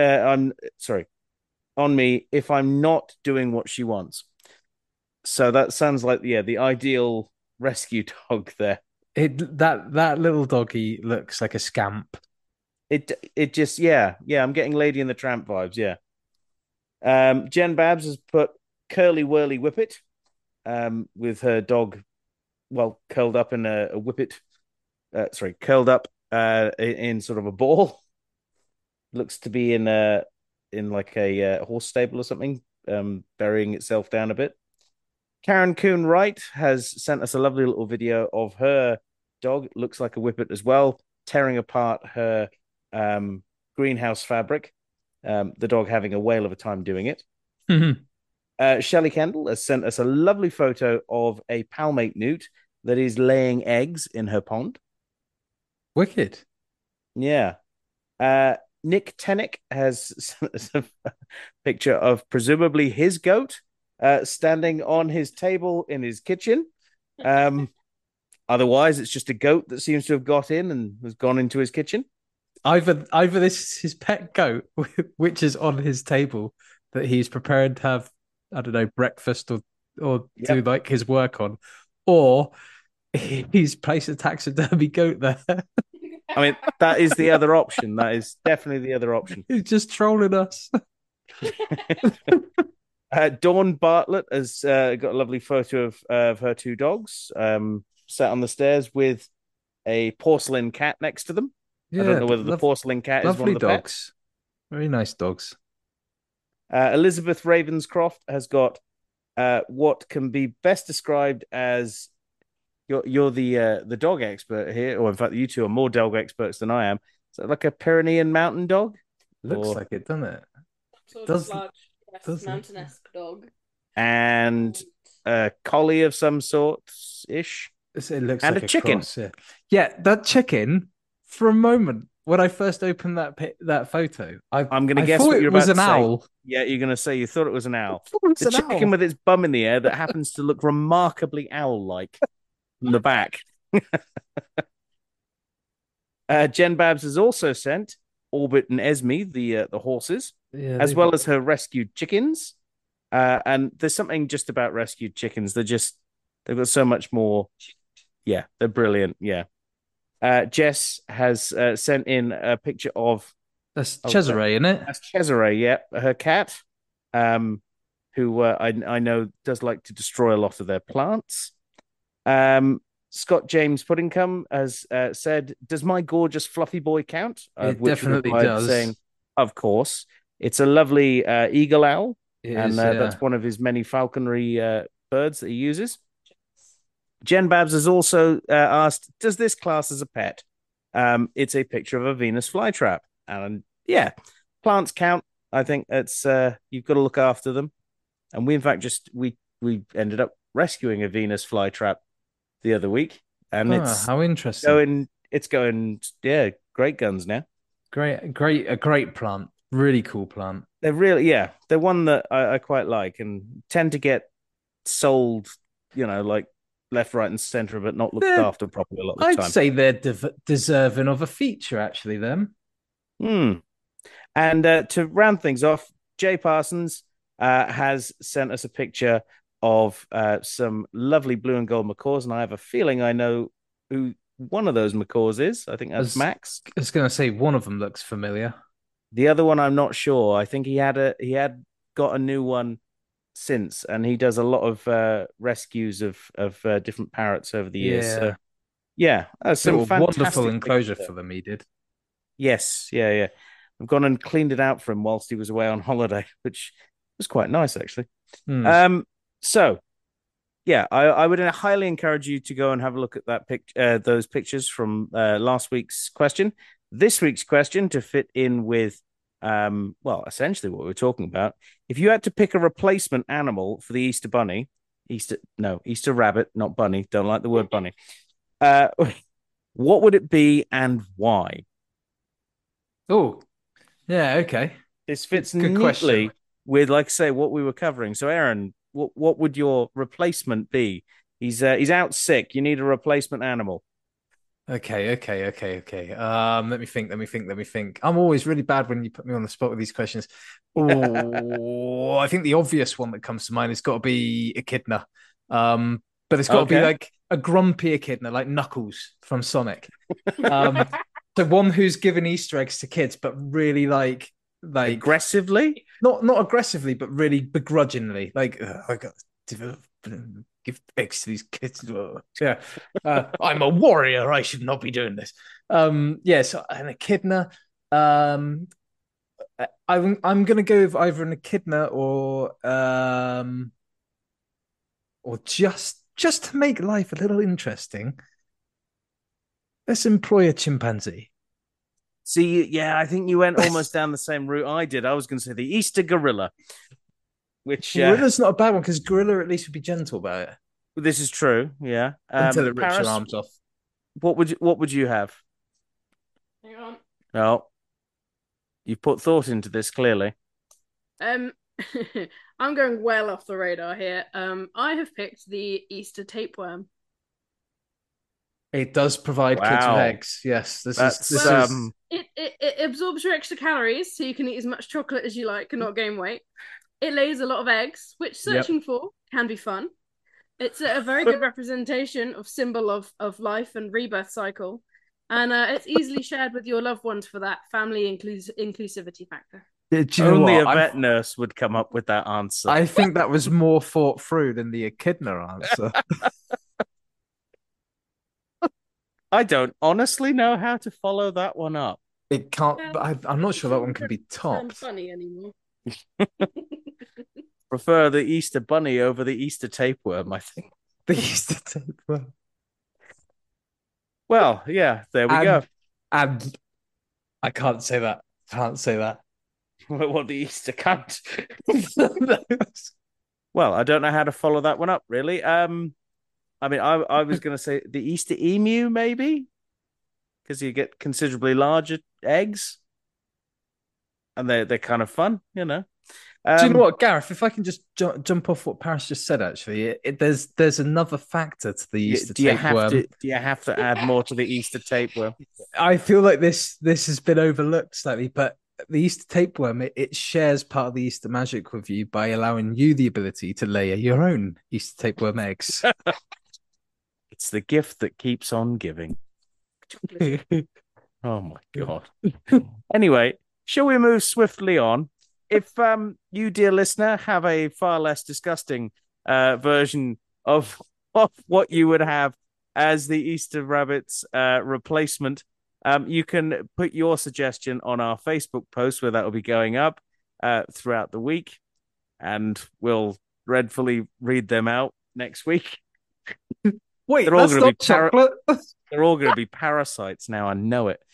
I'm not doing what she wants." So that sounds like the ideal rescue dog there. That little doggy looks like a scamp. It just I'm getting Lady and the Tramp vibes. Yeah. Jen Babs has put Curly Whirly Whippet, with her dog, well, curled up in a whippet. Curled up in sort of a ball. Looks to be in like a horse stable or something, burying itself down a bit. Karen Coon Wright has sent us a lovely little video of her dog. It looks like a whippet as well, tearing apart her greenhouse fabric. The dog having a whale of a time doing it. Shelley Kendall has sent us a lovely photo of a palmate newt that is laying eggs in her pond. Wicked. Yeah. Nick Tennick has sent us a picture of presumably his goat standing on his table in his kitchen. Otherwise, it's just a goat that seems to have got in and has gone into his kitchen. Either this is his pet goat, which is on his table that he's prepared to have, I don't know, breakfast or do like his work on, or he's placed a taxidermy goat there. I mean, that is the other option. That is definitely the other option. He's just trolling us. Dawn Bartlett has got a lovely photo of her two dogs sat on the stairs with a porcelain cat next to them. Yeah, I don't know whether the porcelain cat is one of the dogs. Pets. Very nice dogs. Elizabeth Ravenscroft has got what can be best described as you're the dog expert here, or in fact, you two are more dog experts than I am. So like a Pyrenean mountain dog. Looks like it, doesn't it? Sort of large, mountain-esque dog. And a collie of some sort ish. It looks and like a chicken. Cross, yeah, that chicken. For a moment, when I first opened that photo, I'm going to guess what you're about to say. Owl. Yeah, you're going to say you thought it was an owl. It's the chicken owl. with its bum in the air that happens to look remarkably owl-like from the back. Jen Babs has also sent Orbit and Esme, the horses, as well as her rescued chickens. And there's something just about rescued chickens. They've got so much more. Yeah, they're brilliant. Yeah. Jess has sent in a picture of that's Cesare, isn't it? That's Cesare, yeah, her cat, who I know does like to destroy a lot of their plants. Scott James Puddingcombe has said, "Does my gorgeous fluffy boy count?" It definitely does. Saying, "Of course, it's a lovely eagle owl, that's one of his many falconry birds that he uses." Jen Babs has also asked, "Does this class as a pet?" It's a picture of a Venus flytrap, and yeah, plants count. I think it's you've got to look after them, and we in fact we ended up rescuing a Venus flytrap the other week, and how interesting. it's going, yeah, great guns now. A great plant. Really cool plant. They're they're one that I quite like and tend to get sold, like left, right, and center, but not looked after properly a lot of the time. I'd say they're deserving of a feature, actually, them. And to round things off, Jay Parsons has sent us a picture of some lovely blue and gold macaws, and I have a feeling I know who one of those macaws is. I think that's Max. I was going to say one of them looks familiar. The other one, I'm not sure. I think he had got a new one since, and he does a lot of rescues of different parrots over the years. So, some wonderful enclosure for them. He did. Yes, yeah. I've gone and cleaned it out for him whilst he was away on holiday, which was quite nice actually. So, yeah, I would highly encourage you to go and have a look at those pictures from last week's question. This week's question, to fit in with, essentially what we were talking about. If you had to pick a replacement animal for the Easter Bunny, Easter rabbit, not bunny. Don't like the word bunny. What would it be and why? Oh, yeah, okay. This fits neatly with, like I say, what we were covering. So, Aaron, what would your replacement be? He's out sick. You need a replacement animal. Okay. Let me think. I'm always really bad when you put me on the spot with these questions. Oh, I think the obvious one that comes to mind has got to be Echidna. But it's got to be like a grumpy Echidna, like Knuckles from Sonic. So one who's given Easter eggs to kids, but really like aggressively, not aggressively, but really begrudgingly. Like I got to give eggs to these kids. Yeah, I'm a warrior. I should not be doing this. So an Echidna. I'm gonna go with either an Echidna or just to make life a little interesting, let's employ a chimpanzee. See, yeah, I think you went almost down the same route I did. I was going to say the Easter gorilla, which gorilla's not a bad one because gorilla at least would be gentle about it. This is true, yeah. Until it rips your arms off. What would you have? Hang on. No, you've put thought into this clearly. I'm going well off the radar here. I have picked the Easter tapeworm. It does provide kids with eggs. Yes, it absorbs your extra calories, so you can eat as much chocolate as you like and not gain weight. It lays a lot of eggs, which searching for can be fun. It's a very good representation of symbol of life and rebirth cycle, and it's easily shared with your loved ones for that family inclusivity factor. Only a vet nurse would come up with that answer. I think that was more thought through than the Echidna answer. I don't honestly know how to follow that one up. It can't. But I'm not sure that one can be topped. Funny anymore. Prefer the Easter bunny over the Easter tapeworm, I think. The Easter tapeworm. Well, yeah, there we go. And I can't say that. What, the Easter cunt? Well, I don't know how to follow that one up, really. I mean, I was going to say the Easter emu, maybe, because you get considerably larger eggs, and they're kind of fun, you know. Do you know what, Gareth? If I can just jump off what Paris just said, actually, there's another factor to the Easter tapeworm. Do you have to add more to the Easter tapeworm? I feel like this has been overlooked slightly, but the Easter tapeworm it shares part of the Easter magic with you by allowing you the ability to lay your own Easter tapeworm eggs. It's the gift that keeps on giving. Oh my God. Anyway, shall we move swiftly on? If you, dear listener, have a far less disgusting version of what you would have as the Easter rabbit's replacement, you can put your suggestion on our Facebook post, where that will be going up throughout the week, and we'll dreadfully read them out next week. Wait, they're all going to be chocolate. They're all going to be parasites now. I know it.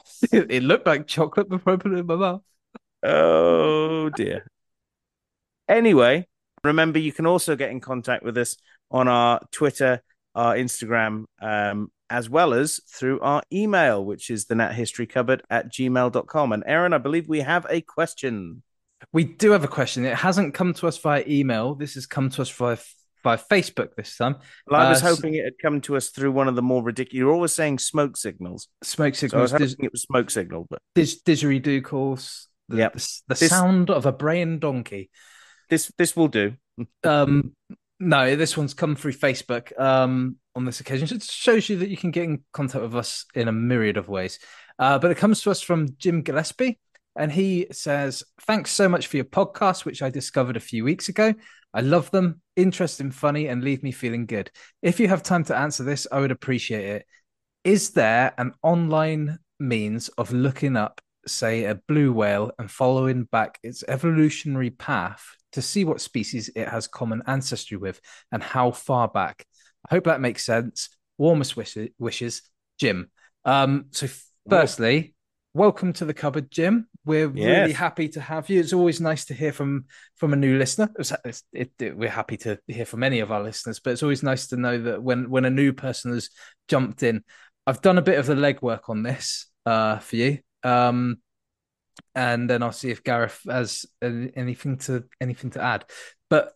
It looked like chocolate before I put it in my mouth. Oh dear. Anyway, remember, you can also get in contact with us on our Twitter, our Instagram, as well as through our email, which is thenathistorykcupboard@gmail.com. And Aaron, I believe we have a question. We do have a question. It hasn't come to us via email. This has come to us via Facebook this time. Well, I was hoping it had come to us through one of the more ridiculous. You're always saying smoke signals. Smoke So I signals. was hoping it was smoke signal, but Didgeridoo calls. The sound of a braying donkey. This will do. No, this one's come through Facebook on this occasion. So it shows you that you can get in contact with us in a myriad of ways. But it comes to us from Jim Gillespie, and he says, "Thanks so much for your podcast, which I discovered a few weeks ago. I love them, interesting, funny, and leave me feeling good. If you have time to answer this, I would appreciate it. Is there an online means of looking up, say, a blue whale and following back its evolutionary path to see what species it has common ancestry with and how far back? I hope that makes sense. Warmest wishes, Jim." So firstly, welcome to the cupboard, Jim. We're really happy to have you. It's always nice to hear from a new listener. We're happy to hear from any of our listeners, but it's always nice to know that when a new person has jumped in. I've done a bit of the legwork on this for you. And then I'll see if Gareth has anything to add. But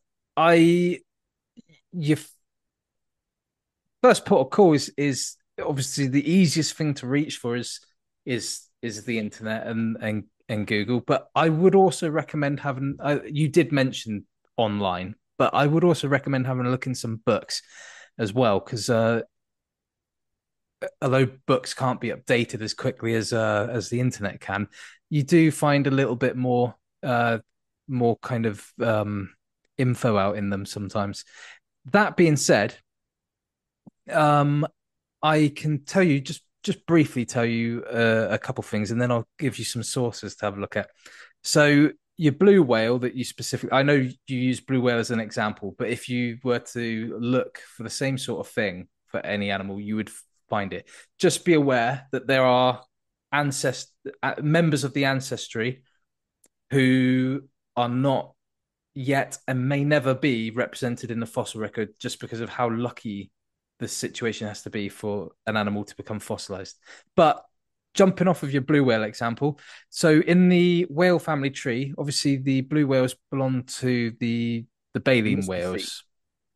your first port of call is obviously the easiest thing to reach for is the internet and Google. But I would also recommend having. You did mention online, but I would also recommend having a look in some books as well, because although books can't be updated as quickly as the internet can, you do find a little bit more kind of info out in them sometimes. That being said, I can tell you just briefly tell you a couple things, and then I'll give you some sources to have a look at. So your blue whale that you specifically, I know you use blue whale as an example, but if you were to look for the same sort of thing for any animal, you would find it. Just be aware that there are members of the ancestry who are not yet and may never be represented in the fossil record, just because of how lucky the situation has to be for an animal to become fossilized. But jumping off of your blue whale example, so in the whale family tree, obviously the blue whales belong to the baleen whales.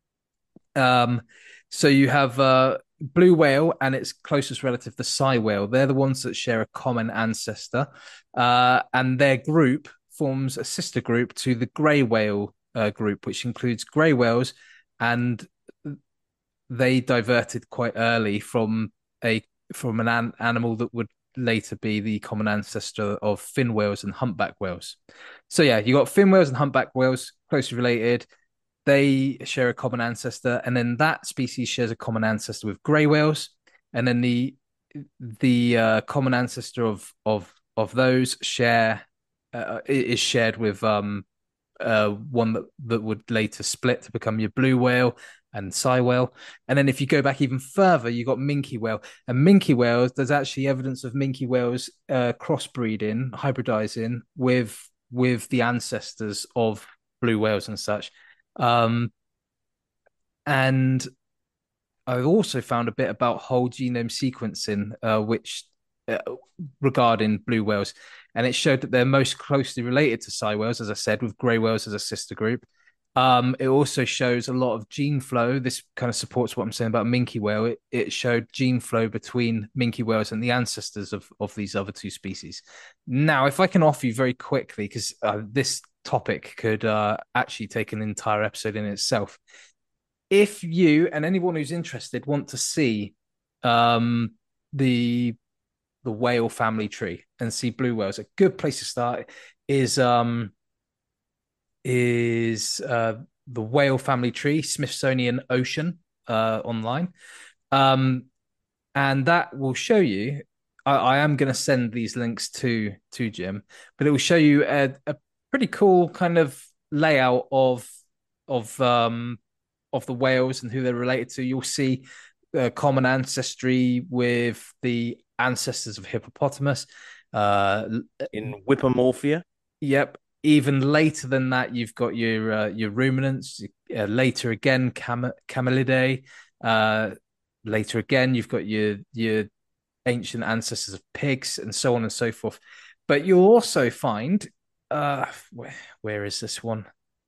So you have blue whale and its closest relative, the sei whale. They're the ones that share a common ancestor, and their group forms a sister group to the grey whale group, which includes grey whales, and they diverted quite early from an animal that would later be the common ancestor of fin whales and humpback whales. So yeah, you got fin whales and humpback whales closely related. They share a common ancestor, and then that species shares a common ancestor with grey whales, and then the common ancestor of those is shared with one that would later split to become your blue whale and sei whale. And then if you go back even further, you got minke whale. And minke whales, there's actually evidence of minke whales crossbreeding, hybridizing with the ancestors of blue whales and such. And I've also found a bit about whole genome sequencing, which regarding blue whales, and it showed that they're most closely related to sei whales, as I said, with grey whales as a sister group. It also shows a lot of gene flow. This kind of supports what I'm saying about minke whale. It showed gene flow between minke whales and the ancestors of these other two species. Now, if I can offer you very quickly, because this topic could actually take an entire episode in itself. If you and anyone who's interested want to see the whale family tree and see blue whales, a good place to start is the whale family tree, Smithsonian Ocean online. And that will show you, I am going to send these links to Jim, but it will show you a pretty cool kind of layout of the whales and who they're related to. You'll see common ancestry with the ancestors of hippopotamus. In Whippomorphia. Yep. even later than that, you've got your ruminants. Later again, Camelidae. Later again, you've got your ancient ancestors of pigs, and so on and so forth. But you'll also find, where is this one?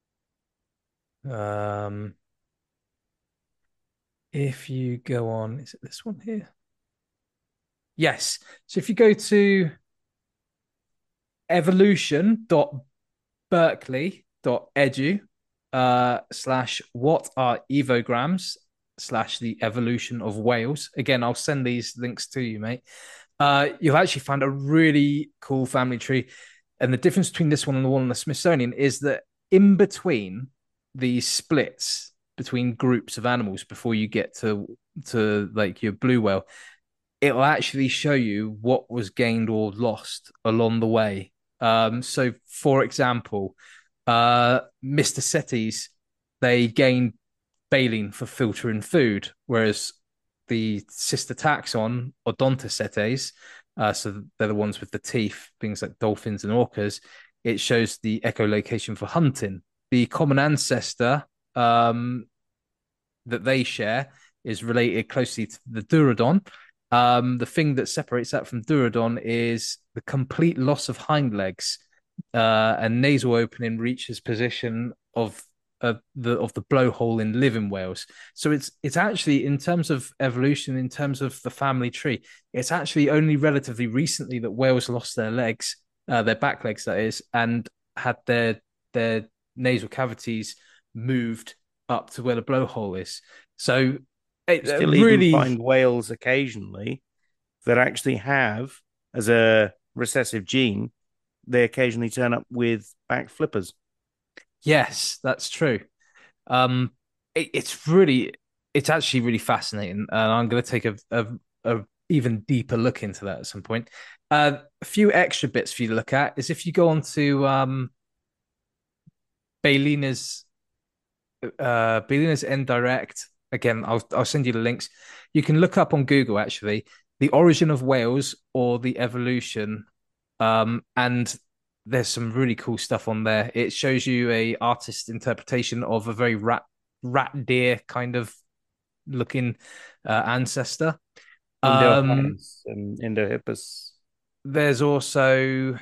If you go on, is it this one here? Yes. So if you go to evolution.berkeley.edu /what are evograms /the evolution of whales. Again, I'll send these links to you, mate. You'll actually find a really cool family tree. And the difference between this one and the one in the Smithsonian is that in between these splits between groups of animals before you get to like your blue whale, it'll actually show you what was gained or lost along the way. So, for example, Mr. Cetes, they gained baleen for filtering food, whereas the sister taxon, Odontocetes, so they're the ones with the teeth, things like dolphins and orcas, it shows the echolocation for hunting. The common ancestor that they share is related closely to the Dorudon. The thing that separates that from Dorudon is the complete loss of hind legs, and nasal opening reaches position of the blowhole in living whales. So it's actually, in terms of evolution, in terms of the family tree, it's actually only relatively recently that whales lost their legs, their back legs, that is, and had their nasal cavities moved up to where the blowhole is. So it Still really even find whales occasionally that actually have, as a recessive gene, they occasionally turn up with back flippers. Yes, that's true. It's actually really fascinating, and I'm going to take a even deeper look into that at some point. A few extra bits for you to look at is if you go on to Balina's Indirect. Again, I'll send you the links. You can look up on Google actually the origin of whales or the evolution, and there's some really cool stuff on there. It shows you a artist's interpretation of a very rat deer kind of looking ancestor. Indo-Hans and Indo-Hippus. There's also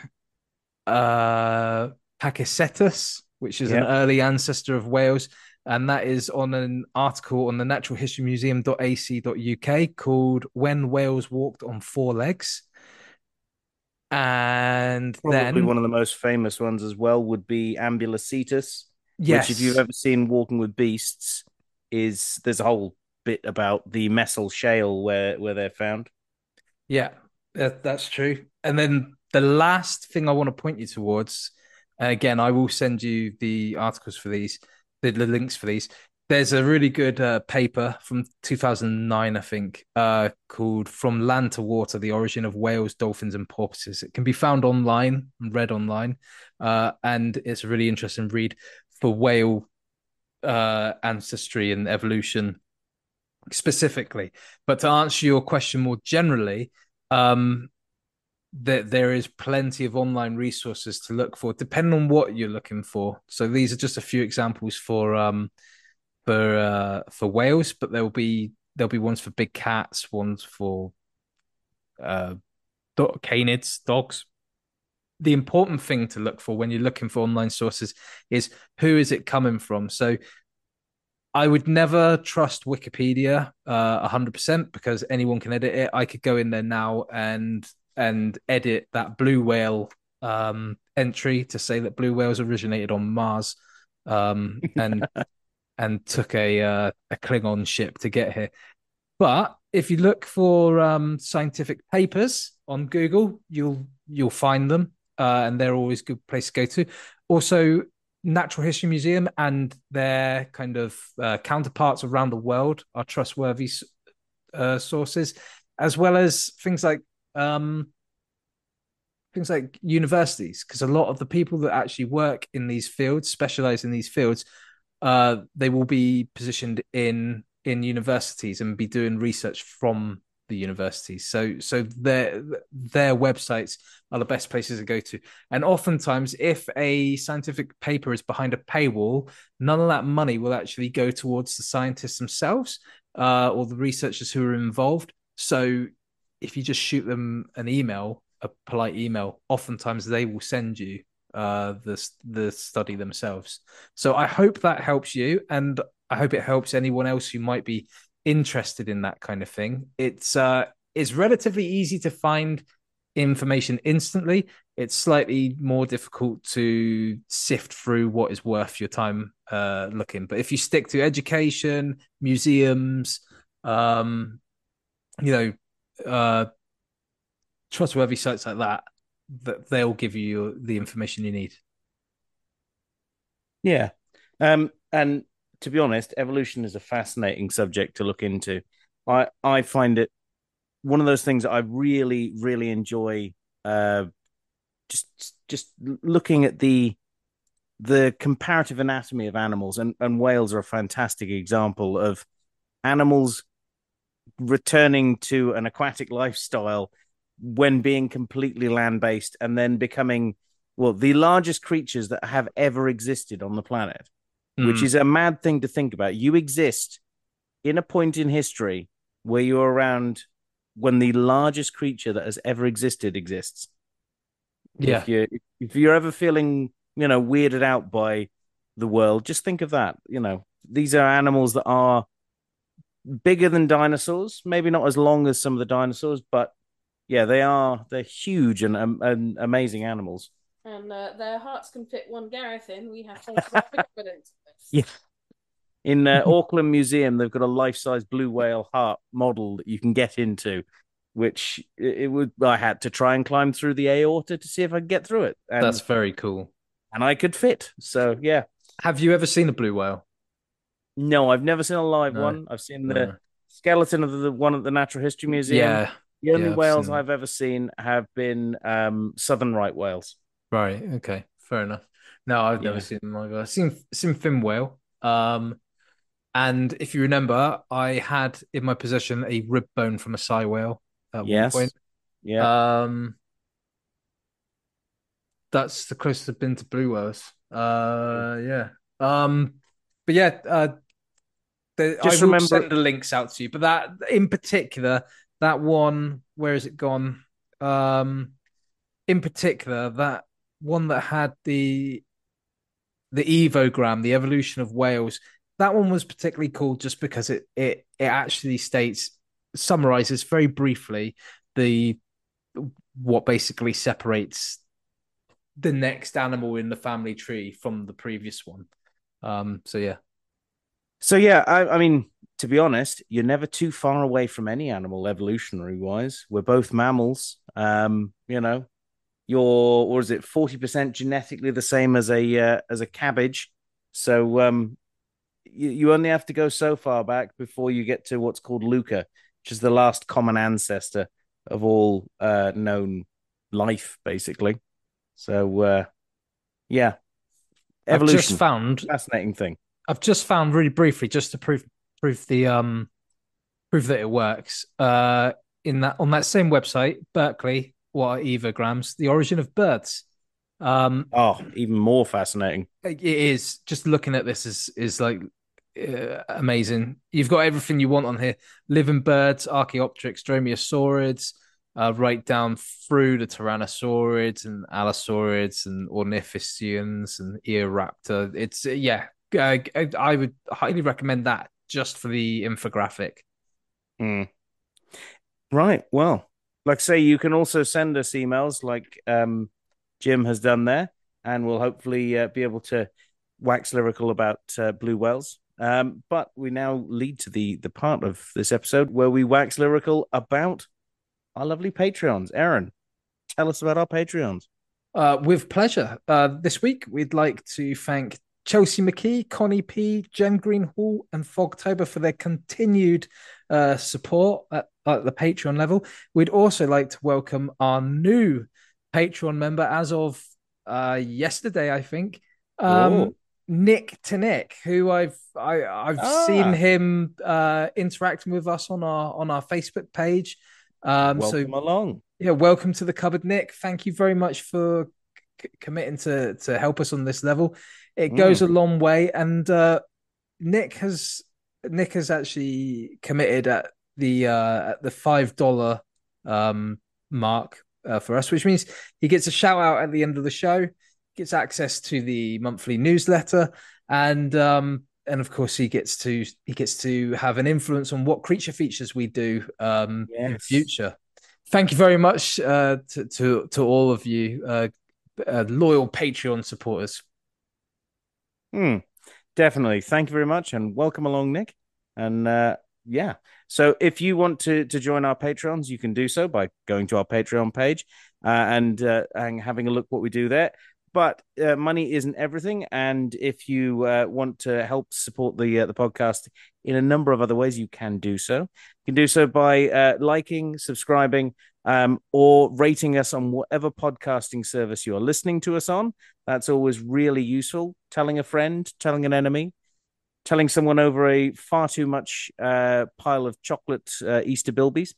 Pakicetus, which is an early ancestor of whales. And that is on an article on the naturalhistorymuseum.ac.uk called When Whales Walked on Four Legs. And probably then one of the most famous ones as well would be Ambulocetus, yes, which, if you've ever seen Walking with Beasts, there's a whole bit about the Messel Shale where they're found. Yeah, that's true. And then the last thing I want to point you towards, again, I will send you the articles for these, the links for these. There's a really good paper from 2009, I think, called From Land to Water, The Origin of Whales, Dolphins and Porpoises. It can be found online and read online. And it's a really interesting read for whale ancestry and evolution specifically. But to answer your question more generally, there is plenty of online resources to look for, depending on what you're looking for. So these are just a few examples for whales, but there'll be ones for big cats, ones for canids, dogs. The important thing to look for when you're looking for online sources is who is it coming from. So I would never trust Wikipedia 100% because anyone can edit it. I could go in there now and edit that blue whale entry to say that blue whales originated on Mars, and took a Klingon ship to get here. But if you look for scientific papers on Google, you'll find them, and they're always a good place to go to. Also, Natural History Museum and their kind of counterparts around the world are trustworthy sources, as well as things like universities, because a lot of the people that actually work in these fields, specialize in these fields, they will be positioned in universities and be doing research from the universities. So their websites are the best places to go to. And oftentimes, if a scientific paper is behind a paywall, none of that money will actually go towards the scientists themselves or the researchers who are involved. So if you just shoot them an email, a polite email, oftentimes they will send you the study themselves. So I hope that helps you, and I hope it helps anyone else who might be interested in that kind of thing. It's relatively easy to find information instantly. It's slightly more difficult to sift through what is worth your time looking. But if you stick to education, museums, trustworthy sites like that they'll give you the information you need. Yeah. And to be honest, evolution is a fascinating subject to look into. I find it one of those things that I really, really enjoy. Just looking at the comparative anatomy of animals, and whales are a fantastic example of animals returning to an aquatic lifestyle when being completely land-based and then becoming, well, the largest creatures that have ever existed on the planet, which is a mad thing to think about. You exist in a point in history where you're around when the largest creature that has ever existed exists. Yeah. If you're ever feeling, weirded out by the world, just think of that. These are animals that are bigger than dinosaurs, maybe not as long as some of the dinosaurs, but yeah, they're huge and amazing animals. And their hearts can fit one Gareth in. We have photographic evidence of this. Yeah. In Auckland Museum, they've got a life-size blue whale heart model that you can get into, which I had to try and climb through the aorta to see if I could get through it. And, that's very cool. And I could fit. So, yeah. Have you ever seen a blue whale? No, I've never seen a live one. I've seen the skeleton of the one at the Natural History Museum. Yeah. The only whales I've ever seen have been southern right whales. Right. Okay. Fair enough. No, I've never seen them either. I've seen fin whale. And if you remember, I had in my possession a rib bone from a sei whale at one point. Yeah. That's the closest I've been to blue whales. Yeah. But yeah, I will send the links out to you. But that in particular, that one, where has it gone? In particular, that one that had the evogram, the evolution of whales, that one was particularly cool just because it actually summarizes very briefly what basically separates the next animal in the family tree from the previous one. So yeah, I mean, to be honest, you're never too far away from any animal evolutionary wise. We're both mammals. You're, or is it 40% genetically the same as a cabbage? So you only have to go so far back before you get to what's called Luca, which is the last common ancestor of all known life, basically. So yeah, evolution. I've just found fascinating thing. I've just found really briefly, just to prove that it works. On that same website, Berkeley, what are evograms? The origin of birds. Even more fascinating. It is. Just looking at this is like amazing. You've got everything you want on here: living birds, Archaeopteryx, Dromaeosaurids, right down through the Tyrannosaurids and Allosaurids and Ornithischians and Eoraptor. It's I would highly recommend that just for the infographic. Right. Well, like I say, you can also send us emails like Jim has done there, and we'll hopefully be able to wax lyrical about blue whales. But we now lead to the part of this episode where we wax lyrical about our lovely Patreons. Aaron, tell us about our Patreons. With pleasure. This week, we'd like to thank Chelsea McKee, Connie P, Jen Greenhall, and Fogtober for their continued support at the Patreon level. We'd also like to welcome our new Patreon member as of yesterday, I think. Nick to Nick, who I've seen him interacting with us on our Facebook page. Welcome along. Yeah, welcome to the cupboard, Nick. Thank you very much for committing to help us on this level. It goes a long way, and Nick has actually committed at the $5 mark for us, which means he gets a shout out at the end of the show, gets access to the monthly newsletter, and of course he gets to have an influence on what creature features we do in the future. Thank you very much to all of you loyal Patreon supporters. Definitely. Thank you very much, and welcome along, Nick. And so if you want to join our Patreons, you can do so by going to our Patreon page and having a look what we do there. But money isn't everything, and if you want to help support the podcast in a number of other ways, you can do so. You can do so by liking, subscribing, or rating us on whatever podcasting service you are listening to us on. That's always really useful. Telling a friend, telling an enemy, telling someone over a far too much pile of chocolate Easter Bilbies.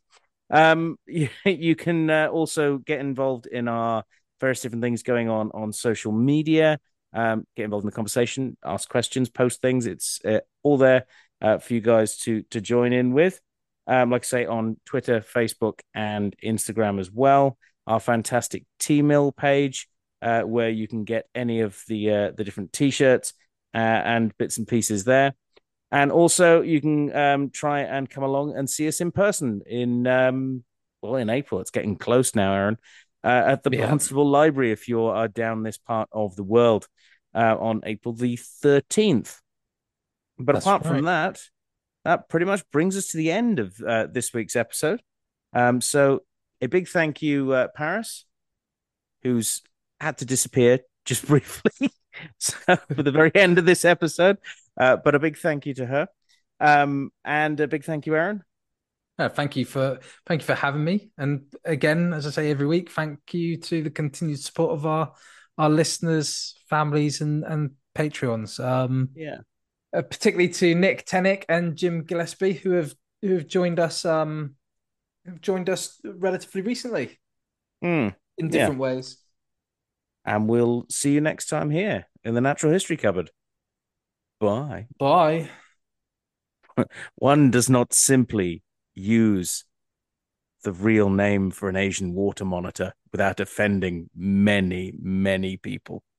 You can also get involved in our various different things going on social media, get involved in the conversation, ask questions, post things. It's all there for you guys to join in with. Like I say, on Twitter, Facebook, and Instagram as well. Our fantastic T-Mill page, where you can get any of the different T-shirts and bits and pieces there. And also, you can try and come along and see us in person in April. It's getting close now, Aaron. At the Barnstable Library, if you are down this part of the world, on April the 13th. But apart from that pretty much brings us to the end of this week's episode. So a big thank you, Paris, who's had to disappear just briefly for the very end of this episode. But a big thank you to her. And a big thank you, Aaron. Thank you for having me. And again, as I say every week, thank you to the continued support of our listeners, families, and Patreons. Particularly to Nick Tennick and Jim Gillespie, who have joined us relatively recently in different ways. And we'll see you next time here in the Natural History Cupboard. Bye. Bye. One does not simply use the real name for an Asian water monitor without offending many, many people.